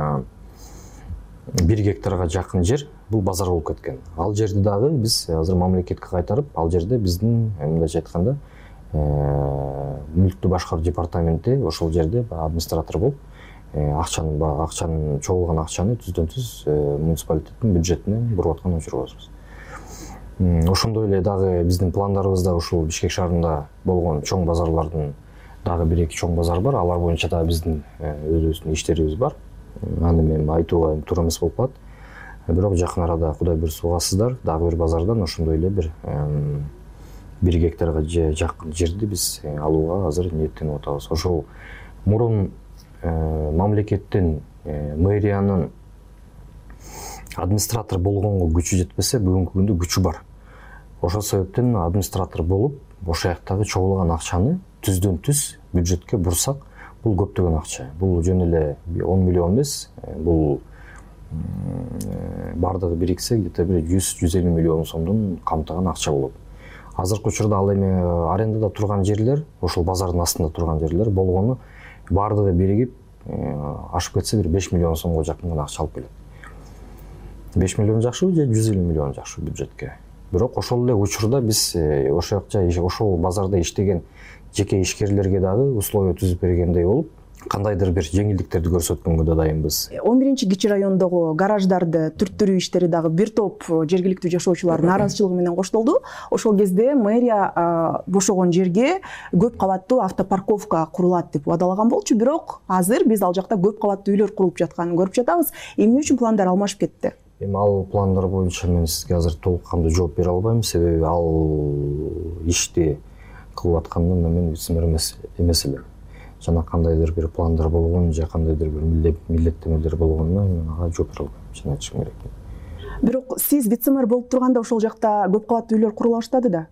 1 гектарга жакын жер бул базар болуп кеткен. Ал жерди дагы биз азыр мамлекетке кайтарып, ал жерде биздин мындайча айтканда мүлктү башкаруу департаменти ошол жерде администратор болуп, акчанын чогулган акчаны түздөн-түз муниципалитеттин бюджетине буруп аткан учурубуз. Ошондой эле дагы биздин пландарыбызда ушул Бишкек шаарында болгон чоң базарлардын дагы 1-2 чоң базар бар. Алар боюнча да биздин өзүбүздүн иштерибиз бар. Аны мен айтууга туура эмес болуп калат. Бирок жакын арада Кудай буйрса сугасыздар, дагы бир базардан ошондой эле бир 1 гектарга жакын жерди биз алууга азыр ниеттенип атабыз. Ошол мурун мамлекеттин мэриянын администратор болгонго күчү жетпесе, бүгүнкү күндө күчү бар. Ошол себептен администратор болуп, ошол жактагы чогулган акчаны түздөн-түз бюджетке бурсак, бул көптөгөн акча. Бул жөн эле 10 миллион эмес, бул бардыгы бириксе где-то 100-150 миллион сомдон камтыган акча болот. Азыркы учурда ал эми арендада турган жерлер, ошол базардын астында турган жерлер болгону бардыгы биригип ашып кетсе бир 5 миллион сомго жакын гана акча алып келет. 5 миллион жакшыбы же 150 миллион жакшыбы бюджетке. Бирок ошол эле учурда биз ошол базарда иштеген жеке ишкерлерге дагы условия түзүп бергендей болуп, кандайдыр бир жеңилдиктерди көрсөткөнгө да дайынбыз. 11-кичи райондогу гараждарды түрттүрүү иштери дагы бир топ жергиликтүү жашоочулардын нааразычылыгы менен коштолду. Ошол кезде мэрия бошогон жерге көп кабаттуу автопарковка курулат деп убадалаган болчу, бирок азыр биз ал жакта көп кабаттуу үйлөр курулуп жатканын көрүп жатабыз. Эмне үчүн пландар алмашып кетти? Эми ал пландар боюнча мен сизге азыр толук кандуу жооп бере албайм, себеби ал ишти кылып аткандан мен вице-мэр эмес элем. Жана кандайдыр бир пландар болгон же кандайдыр бир милдеттемелер болгонуна мен ага жооп бере албайм, чын айтышым керек. Бирок сиз вице-мэр болуп турганда ошол жакта көп кабаттуу үйлөр курула баштады да.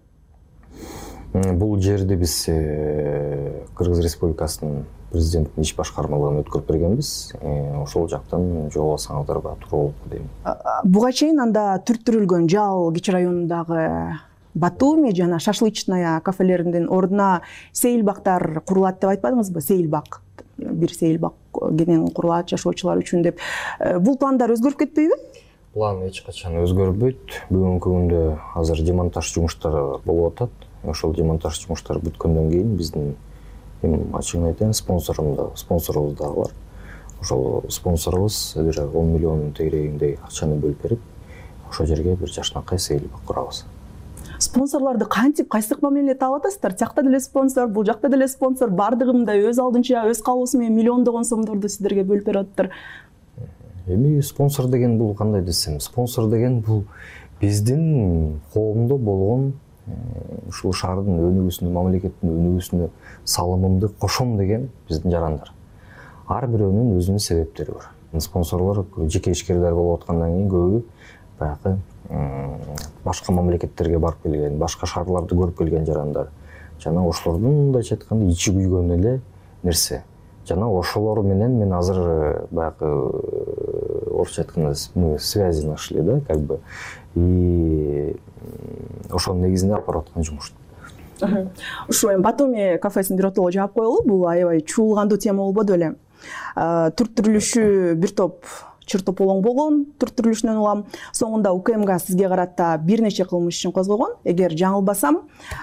Бул жерди биз Кыргыз Республикасынын президенттин иш башкармалыгына өткөрүп бергенбиз. Ошол жактан жообасаңыздар баатыр болуп дейм. Буга чейин анда түрттүрүлгөн Жал кичи районундагы Батуми жана шашлычная кафелеринин ордуна сейилбактар курулат деп айтпадыңызбы? Сейилбак, бир сейилбак кенен курулат жашоочулар үчүн деп. Бул пландар өзгөрүп кетпейби? План эч качан өзгөрбөйт. Бүгүнкү күндө азыр демонтаж жумуштары болуп атат. Ошол демонтаж жумуштары бүткөндөн кийин биздин ачыгын айтайын, спонсорубуз дагы бар. Ошол спонсорубуз бир 10 миллион тегерегиндей акчаны бөлүп берип, ошол жерге бир жашынакай сейилбак курабыз. Спонсорлорду кантип кайсык мамиле таап атасыздар? Жакта деле спонсор, бул жакта деле спонсор, бардыгы мындай өз алдынча, өз каалоосу менен миллиондогон сомдорду сиздерге бөлүп берип атыптыр. Эми спонсор деген бул кандай десем, спонсор деген бул биздин коомдо болгон ушул шаардын өнүгүүсүнө, мамлекеттин өнүгүүсүнө салымымды кошом деген биздин жарандар. Ар бирөөнүн өзүнүн себептери бар. Спонсорлор жеке ишкерлер болуп аткандан кийин көбү баягы башка мамлекеттерге барып келген, башка шаарларды көрүп келген жарандар. Жана ошолордун мындайча айтканда ичи күйгөн эле нерсе. Жана ошолор менен мен азыр баягы орусча айтканда мы связи нашли, да, как бы, и ошонун негизинде алып барып аткан жумуш. Ушу Батуми кафесин биротоло жаап коелу. Бул аябай чуулгандуу тема болбоду беле. Түрттүрүлүшү бир топ чыр-тополоң болгон, түрттүрүлүшүнөн улам. Соңунда УКМК сизге карата бир нече кылмыш ишин козгогон. Эгер жаңылбасам,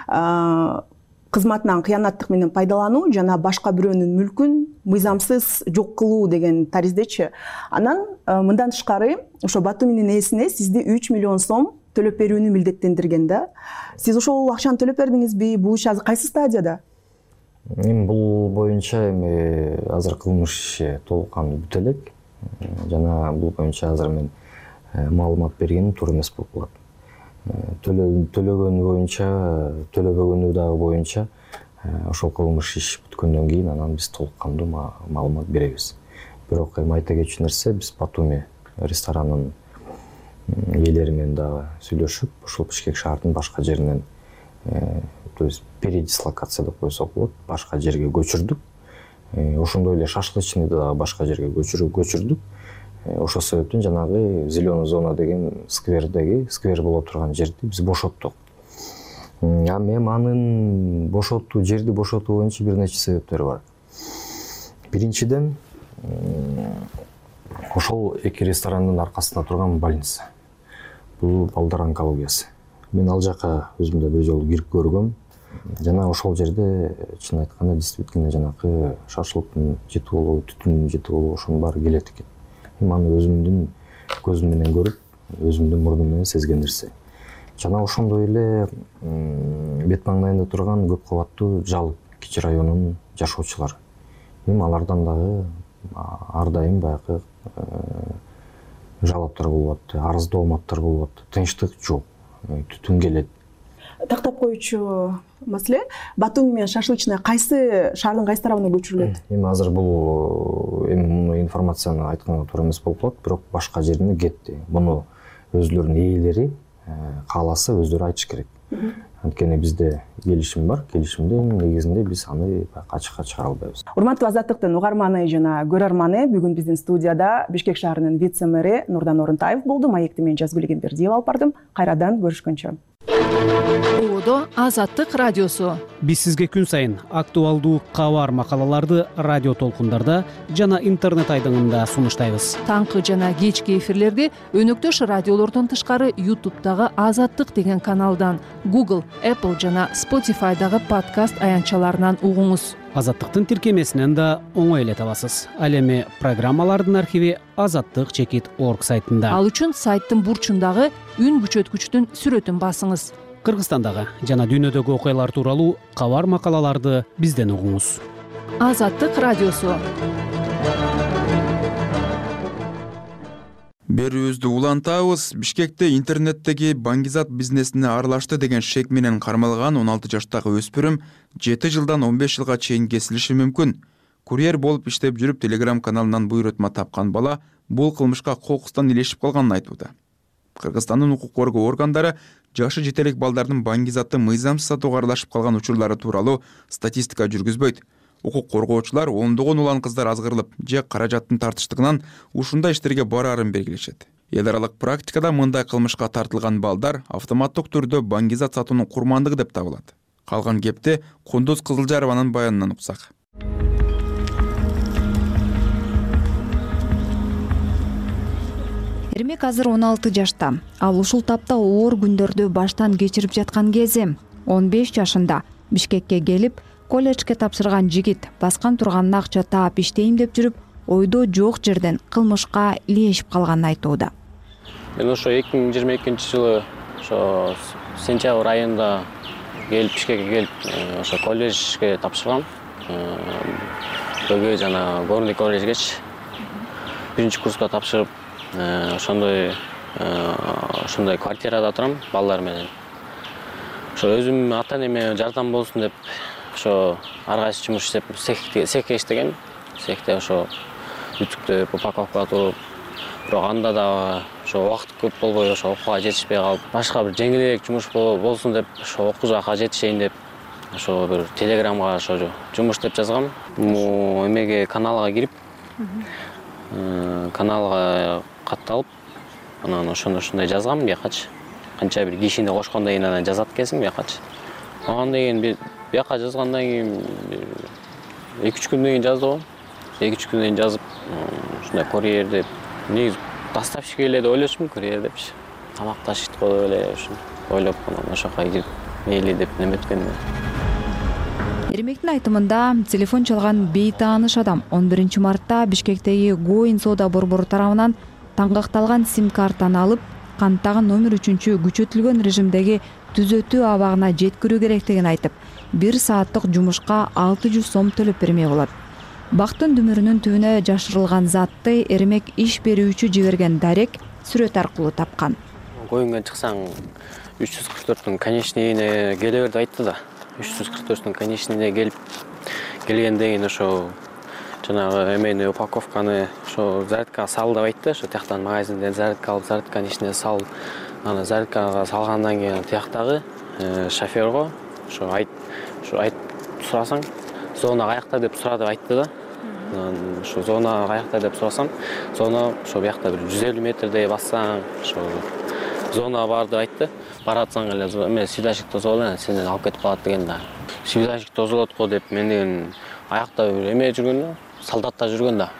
кызматынан кыянаттык менен пайдалануу жана башка бирөөнүн мүлкүн мыйзамсыз жок кылуу деген тариздечи. Анан мындан тышкары ошо Батуминин ээсине сизди 3 миллион сом төлөп берүүнү милдеттендирген да. Сиз ошол акчаны төлөп бердиңизби? Бул иш азыр кайсы стадияда? Эми бул боюнча эми азыр кылмыш иши толуккан бүтө элек. Жана бул боюнча азыр мен маалымат бергеним туура эмес болуп калат. Төлөгөнү боюнча, төлөбөгөнү дагы боюнча ошол кылмыш иш бүткөндөн кийин анан биз толуккандуу маалымат беребиз. Бирок эми айта кетчү нерсе, биз Батуми ресторанынын ээлери менен дагы сүйлөшүп, ошол Бишкек шаарынын башка жеринен, то есть передислокация деп койсок болот, башка жерге көчүрдүк. Ошондой эле шашлычныйды дагы башка жерге көчүрдүк. Ошол себептен жанагы зеленый зона деген сквер боло турган жерди биз бошоттук. Эми анын жерди бошотуу боюнча бир нече себептер бар. Биринчиден, ошол эки ресторанын аркасында турган больница. Бул балдар онкологиясы. Мен ал жака өзүм да бир жолу кирип көргөм. Жана ошол жерде чын айтканда действительно жанакы шашлыктын жети болобу, түтүндүн жети болобу ошонун баары келет экен. Эми аны өзүмдүн көзүм менен көрүп, өзүмдүн мурдум менен сезген нерсе. Жана ошондой эле бет маңдайында турган көп кабаттуу Жал Кичи районунун жашоочулары. Эми алардан дагы ар дайым баягы жалаптар болуп атты, арыздооматтар болуп атты. Тынчтык жок, түтүн келет. Тактап коючу маселе, Батуми менен шашлычная кайсы шаардын кайсы тарабына көчүрүлөт? Эми азыр бул информацияны айтканга туура эмес болуп калат, бирок башка жерине кетти. Муну өзлөрүнүн ээлери кааласа өздөрү айтыш керек. Анткени бизде келишим бар, келишимдин негизинде биз аны ачыкка чыгара албайбыз. Урматтуу Азаттыктын угарманы жана көрөрманы, бүгүн биздин студияда Бишкек шаарынын вице-мэри Нурдан Орунтаев болду. Маекти мен Жазгүл Эгембердиева алып бардым. Кайрадан көрүшкөнчө. Оодо Азаттык радиосу. Биз сизге күн сайын актуалдуу кабар макалаларды радио толкундарда жана интернет айдыңында сунуштайбыз. Таңкы жана кечки эфирлерди өнөктөш радиолордон тышкары YouTube'дагы Азаттык деген каналдан, Google, Apple жана Spotify'дагы подкаст аянтчаларынан угуңуз. Азаттыктын тиркемесинен да оңой эле табасыз. Ал эми программалардын архиви azattik.org сайтында. Ал үчүн сайттын бурчундагы үн күчөткүчтүн сүрөтүн басыңыз. Кыргызстандагы жана дүйнөдөгү окуялар тууралуу кабар макалаларды бизден угуңуз. Азаттык радиосу. Берүүбүздү улантабыз. Бишкекте интернеттеги баңгизат бизнесине аралашты деген шек менен кармалган 16 жаштагы өспүрүм 7 жылдан 15 жылга чейин кесилиши мүмкүн. Курьер болуп иштеп жүрүп Telegram каналынан буйрутма тапкан бала бул кылмышка кокустан илешип калганын айтууда. Кыргызстандын укук коргоо органдары жашы жете элек балдардын баңгизатты мыйзамсыз сатууга аралашып калган учурлары тууралуу статистика жүргүзбөйт. Укук коргоочулар ондогон улан кыздар азгырылып же каражаттын тартыштыгынан ушундай иштерге бараарын белгилешет. Эл аралык практикада мындай кылмышка тартылган балдар автоматтык түрдө баңгизат сатуунун курмандыгы деп табылат. Калган кепти Кундуз Кызылжарованын баянынан уксак. Эрмек азыр 16 жашта. Ал ушул тапта оор күндөрдү баштан кечирип жаткан кези 15 жашында Бишкекке келип, колледжге тапшырган жигит баскан турганына акча таап иштейм деп жүрүп, ойдо жок жерден кылмышка илешип калганын айтууда. Мен ошо 2022-жылы ошо сентябрь айында келип Бишкекке келип, ошо колледжге тапшыргам. БГ жана Горный колледжгечи биринчи курска тапшырып, ошондой квартирада турам балдар менен. Ошо өзүм ата энеме жардам болсун деп ошо ар кайсы жумуш иштеп цехке иштегем. Цехте ошо үтүктө упаковка туруп, бирок анда да ошо убакыт көп болбой ошо окууга жетишпей калып, башка бир жеңилирээк жумуш болсун деп ошо окуу жака жетишейин деп ошо бир Телеграмга ошо жумуш деп жазгам. Эмеге каналга кирип, каналга катталып, анан ошондой жазгам биякачы. Канча бир кишини кошкондон кийин анан жазат экенсиң биякачы. Анан деген бияка жазгандан кийин 2-3 күндөн кийин жазды го. 2-3 күндөн кийин жазып, ушундай курьер деп, негизи доставщик эле деп ойлошмун, курьер депчи. Тамак ташыйт го деп эле ушун ойлоп, анан ошока кирип мейли деп неметкен. Эрмектин айтымында телефон чалган бейтааныш адам 11 мартта Бишкектеги Гоин соода борбору тарабынан таңгакталган сим-картаны алып, Самаркандтагы номер 3 күчөтүлгөн режимдеги түзөтүү абагына жеткирүү керектигин айтып, 1 сааттык жумушка 600 сом төлөп бермей болот. Бактын дүмүрүнүн түбүнө жашырылган затты эрмек иш берүүчү жиберген дарек сүрөт аркылуу тапкан. Коюнга чыксаң 344-түн конечныйине келе берди айтты да. 344-түн конечныйине келгенден кийин ошо жанагы эмени упаковканы ошо зарядкага сал деп айтты. Ошо тияктан магазинден зарядка алып, зарядканын ичине сал. Аны зарядкага салгандан кийин тияктагы шоферго ошо айтып сурасаң, зона каякта деп сура деп айтты да. Ошо зона каякта деп сурасам, зона ошо биякта бир 150 метрдей бассаң, ошо зона бар деп айтты. Баратсаң эле эме связчик тосуп алып, сени алып кетип калат деген да. Связчик тосулат го деп мен деген аякта бир эме жүргөн да, солдатта жүргөн да.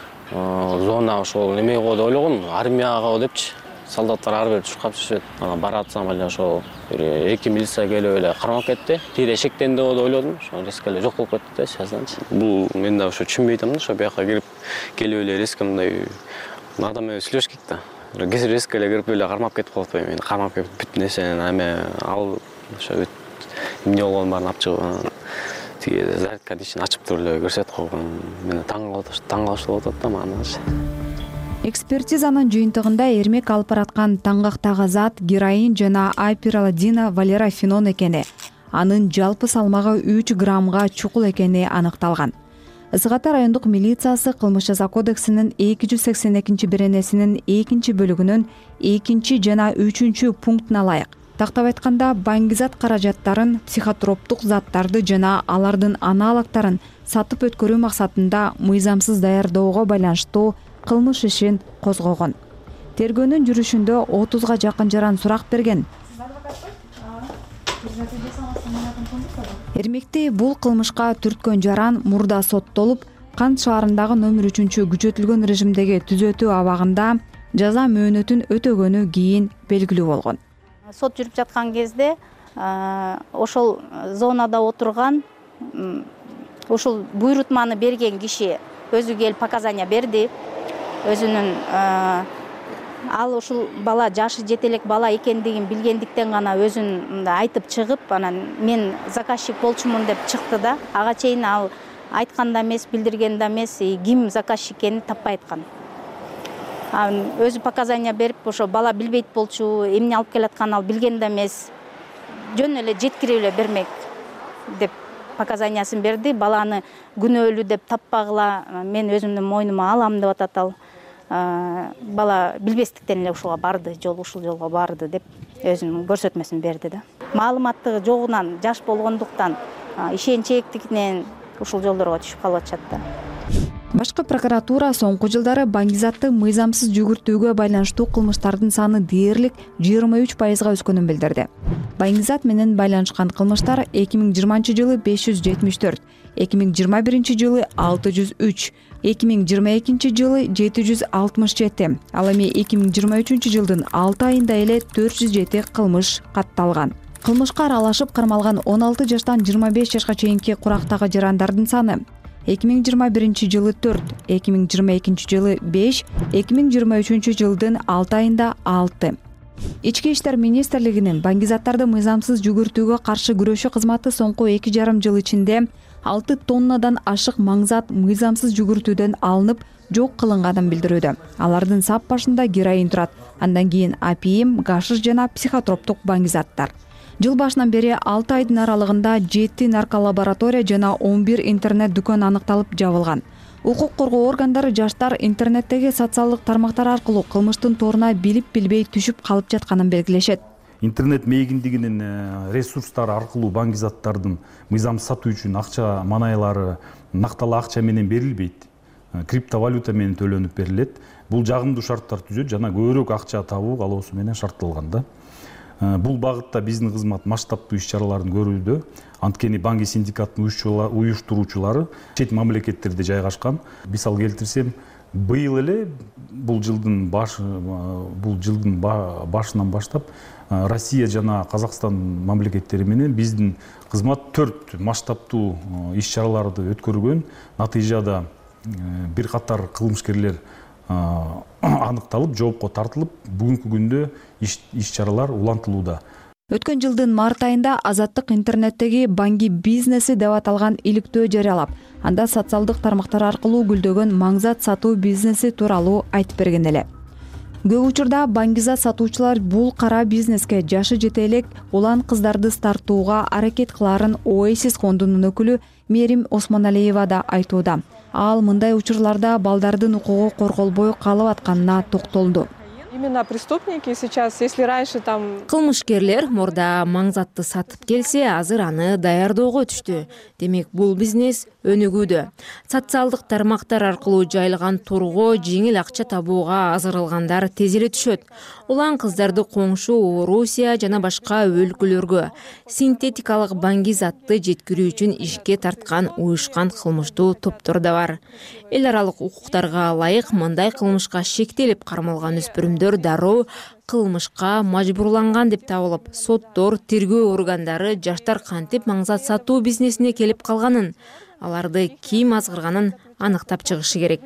Зона ошол эме го деп ойлогон, армияга го депчи. Солдаттар ар бир чуркап жүрүшөт. Анан баратсам эле ошол эки милиция келип эле кармап кетти. Тире эшектенди го деп ойлодум. Ошо резко эле жок болуп кетти да, связданчы. Бул мен да ошо түшүнбөй атам да, ошо бияка келип эле резко мындай адам менен сүйлөшкек да. Резко эле кирип эле кармап кетип калып атпайбы. Мен кармап кетип бүт нерсени эме ал ошо эмне болгонун баарын алып чыгып, тиги зарядканын ичин ачып туруп эле көрсөтүп койгон. Мен таң калыштуу болуп атат да мага. Экспертизанын жыйынтыгында эрмек алып бараткан таңгактагы зат героин жана айпиралдина валерафенон экени, анын жалпы салмагы 3 граммга чукул экени аныкталган. Ысык Ата райондук милициясы кылмыш жаза кодексинин 282 беренесинин 2 бөлүгүнүн 2 жана 3 пунктуна ылайык тактап айтканда баңгизат каражаттарын, психотроптук заттарды жана алардын аналогдорун сатып өткөрүү максатында мыйзамсыз даярдоого байланыштуу кылмыш ишин козгогон. Тергөөнүн жүрүшүндө 30га жакын жаран сурак берген. Эрмекти бул кылмышка түрткөн жаран мурда соттолуп, Кант шаарындагы номер 3 күчөтүлгөн режимдеги түзөтүү абагында жаза мөөнөтүн өтөгөнү кийин белгилүү болгон. Сот жүрүп жаткан кезде ошол зонада отурган ошол буйрутманы берген киши өзү келип показания берди. Өзүнүн ал ушул бала жашы жетелек бала экендигин билгендиктен гана өзүн айтып чыгып, анан мен заказчик болчумун деп чыкты да. Ага чейин ал айткан да эмес, билдирген да эмес, ким заказчик экенин таппай айткан. Өзү показания берип, ошо бала билбейт болчу, эмне алып келатканын ал билген да эмес. Жөн эле жеткирип эле бермек деп показаниясын берди. Баланы күнөөлүү деп таппагыла, мен өзүмдүн мойнума алам деп атат ал. Бала билбестиктен эле ушуга барды, ушул жолго барды деп өзүнүн көрсөтмөсүн берди да. Маалыматтыгы жогунан, жаш болгондуктан, ишенчээктигинен ушул жолдорго түшүп калып атышат да. Башкы прокуратура соңку жылдары баңгизатты мыйзамсыз жүгүртүүгө байланыштуу кылмыштардын саны дээрлик 23%га өскөнүн билдирди. Баңгизат менен байланышкан кылмыштар 2020-жылы 574, 2021-жылы 603, 2022-жылы 767, ал эми 2023-жылдын 6 айында эле 407 кылмыш катталган. Кылмышка аралашып кармалган 16 жаштан 25 жашка чейинки курактагы жарандардын саны 2021-жылы 4, 2022-жылы 5, 2023-жылдын 6 айында 6. Ички иштер министрлигинин баңгизаттарды мыйзамсыз жүгүртүүгө каршы күрөшүү кызматы соңку 2,5 жыл ичинде 6 тоннадан ашык маңзат мыйзамсыз жүгүртүүдөн алынып, жок кылынганын билдирүүдө. Алардын сап башында героин турат, андан кийин апиим, гашиш жана психотроптук баңгизаттар. Жыл башынан бери 6 айдын аралыгында 7 нарколаборатория жана 11 интернет дүкөн аныкталып жабылган. Укук коргоо органдары жаштар интернеттеги социалдык тармактар аркылуу кылмыштын торуна билип-билбей түшүп калып жатканын белгилешет. Интернет мейгиндигинин ресурстары аркылуу баңгизаттардын мыйзамсыз сатуу үчүн акча манайлары накталуу акча менен берилбейт. Криптовалюта менен төлөнүп берилет. Бул жагымдуу шарттар түзөт жана көбүрөөк акча табуу алуусу менен шартталган да. Бул багытта биздин кызмат масштабтуу иш-чараларын көрүүдө. Анткени банги синдикаттын уюштуруучулары чет мамлекеттерде жайгашкан. Мисал келтирсем, быйыл эле бул жылдын башынан баштап Россия жана Казакстан мамлекеттери менен биздин кызмат 4 масштабтуу иш-чараларды өткөргөн. Натыйжада бир катар кылмышкерлер аныкталып жоопко тартылып бүгүнкү күндө иш чаралар улантылууда. Өткөн жылдын март айында Азаттык интернеттеги банги бизнеси деп аталган иликтөө жарыялап, анда социалдык тармактар аркылуу гүлдөгөн маңзат сатуу бизнеси тууралуу айтып берген эле. Көп учурда баңгизат сатуучулар бул кара бизнеске жашы жете элек улан кыздарды тартууга аракет кылаарын Oasis фондунун өкүлү Мерим Осмоналиева да айтууда. Ал мындай учурларда балдардын укугу корголбой калып атканына токтолду. Именно преступники сейчас, если раньше там... Кылмышкерлер мурда маңзатты сатып келсе, азыр аны даярдоого түштү. Демек, бул бизнес өнүгүүдө. Социалдык тармактар аркылуу жайылган турго жеңил акча табууга азырылгандар тез эле түшөт. Улан кыздарды коңшу Орусия жана башка өлкөлөргө синтетикалык баңгизатты жеткирүү үчүн ишке тарткан уюшкан кылмыштуу топтор да бар. Эл аралык укуктарга ылайык мындай кылмышка шектелип кармалган өспүрүмдөр дароо кылмышка мажбурланган деп табылып, соттор, тергөө органдары жаштар кантип маңзат сатуу бизнесине келип калганын, аларды ким азгырганын аныктап чыгышы керек.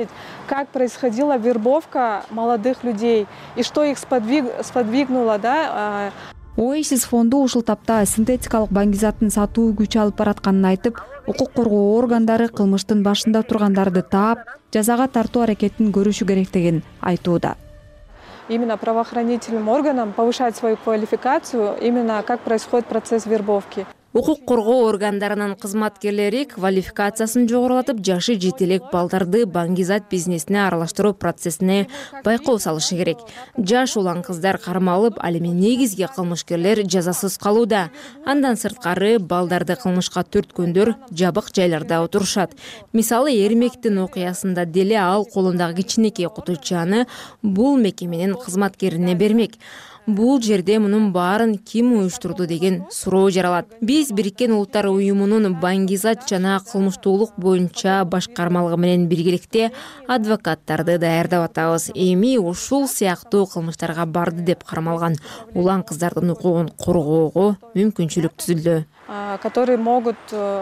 Как происходила вербовка молодых людей и что их сподвигнуло, да? Oasis фонду ушул тапта синтетикалык баңгизаттын сатуу күч алып баратканын айтып, укук коргоо органдары кылмыштын башында тургандарды таап, жазага тартуу аракетин көрүшү керектигин айтууда. Именно правоохранительным органам повышать свою квалификацию, именно как происходит процесс вербовки. Укук коргоо органдарынын кызматкерлери квалификациясын жогорулатып, жашы жетелек балдарды баңгизат бизнесине аралаштыруу процессине байкоо салышы керек. Жаш улан кыздар кармалып, ал эми негизги кылмышкерлер жазасыз калууда. Андан сырткары балдарды кылмышка түрткөндөр жабык жайларда отурушат. Мисалы, Эрмектин окуясында деле ал колундагы кичинекей кутучаны бул мекеменин кызматкерине бермек. Бул жерде мунун баарын ким уюштурду деген суроо жаралат. Биз Бириккен Улуттар уюмунун баңгизат жана кылмыштуулук боюнча башкармалыгы менен биргеликте адвокаттарды даярдап атабыз. Эми ушул сыяктуу кылмыштарга барды деп кармалган улан кыздардын укугун коргоого мүмкүнчүлүк түзүлдү, которые могут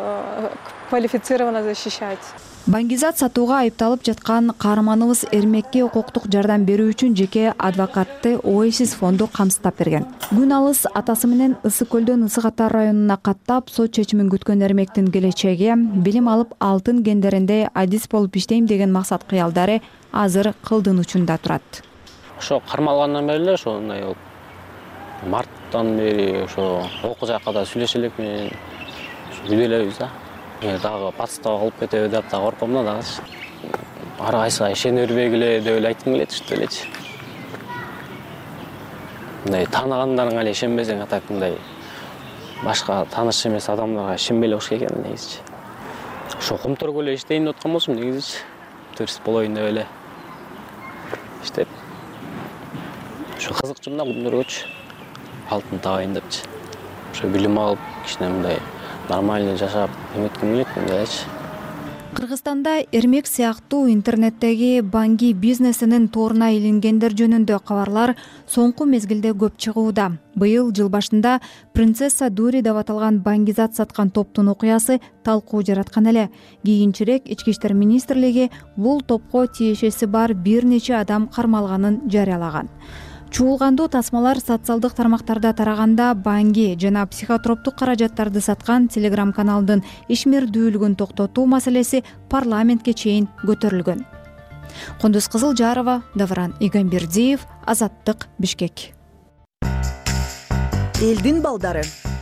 квалифицированно защищать. Баңгизат сатууга айыпталып жаткан каарманыбыз Эрмекке укуктук жардам берүү үчүн жеке адвокатты Oasis фонду камсыздап берген. Күн алыс атасы менен Ысык көлдөн Ысык Ата районуна каттап, сот чечимин күткөн Эрмектин келечеги билим алып алтын кендеринде адис болуп иштейм деген максат кыялдары азыр кылдын учунда турат. Ошо кармалгандан бери эле ошондой болуп, марттан бери ошо окуу жакка да сүйлөшө элек менен биле элебиз да. Дагы подстава кылып кетеби деп да корком да дагычы. Ар кайсыга ишене бербей эле деп эле айткым келет ушундай элечи. Мындай тааныгандарыңа эле ишенбесең, атак мындай башка тааныш эмес адамдарга ишенбей эле болуш керек экен негизичи. Ошо Кумторго эле иштейин деп аткан болсом негизичи. Турист болоюн деп эле иштеп. Ошо кызыкчумда Кумторгочу алтын табайын депчи. Ошо билим алып, кичине мындай нормально жашап эметким келет мындайчы. Кыргызстанда Эрмек сыяктуу интернеттеги банги бизнесинин торуна илингендер жөнүндө кабарлар соңку мезгилде көп чыгууда. Быйыл жыл башында Принцесса Дури деп аталган баңгизат саткан топтун окуясы талкуу жараткан эле. Кийинчерээк Ички иштер министрлиги бул топко тиешеси бар бир нече адам кармалганын жарыялаган. Чуулгандуу тасмалар социалдык тармактарда тараганда банги жана психотроптук каражаттарды саткан телеграм-каналдын ишмердүүлүгүн токтотуу маселеси парламентке чейин көтөрүлгөн. Кундуз Кызылжарова, Давран Игамбердиев, Азаттык, Бишкек. Элдин балдары.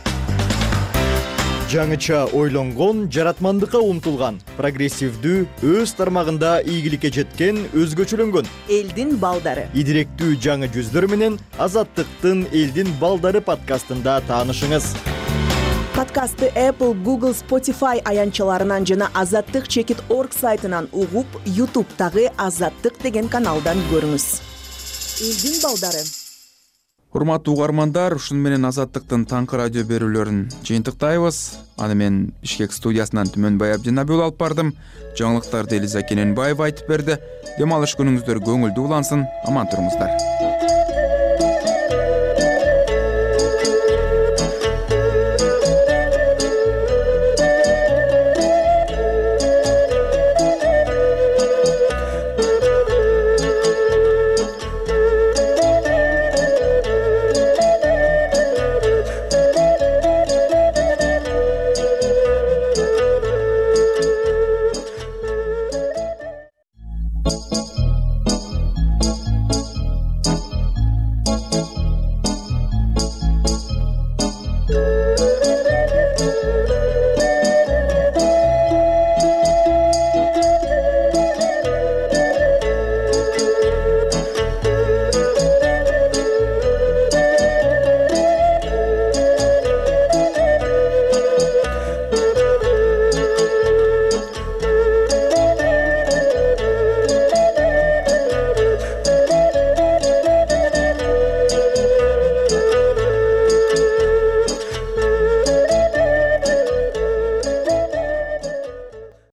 Жаңыча ойлонгон, жаратмандыкка умтулган, прогрессивдүү, өз тармагында ийгиликке жеткен, өзгөчөлөнгөн элдин балдары. Идиректүү жаңы жүздөр менен Азаттыктын Элдин балдары подкастында таанышыңыз. Подкастты Apple, Google, Spotify аянчаларынан жана azattik.org сайтынан угуп, YouTube'тагы Азаттык деген каналдан көрүңүз. Элдин балдары. Урматтуу угармандар, ушун менен Азаттыктын таңкы радио берүүлөрүн жыйынтыктайбыз. Аны мен Бишкек студиясынан Түмөнбай Абдинабиул алып бардым. Жаңылыктарды Элиза Кененбаева айтып берди. Дем алыш күнүңүздөр көңүлдүү улансын. Аман туруңуздар.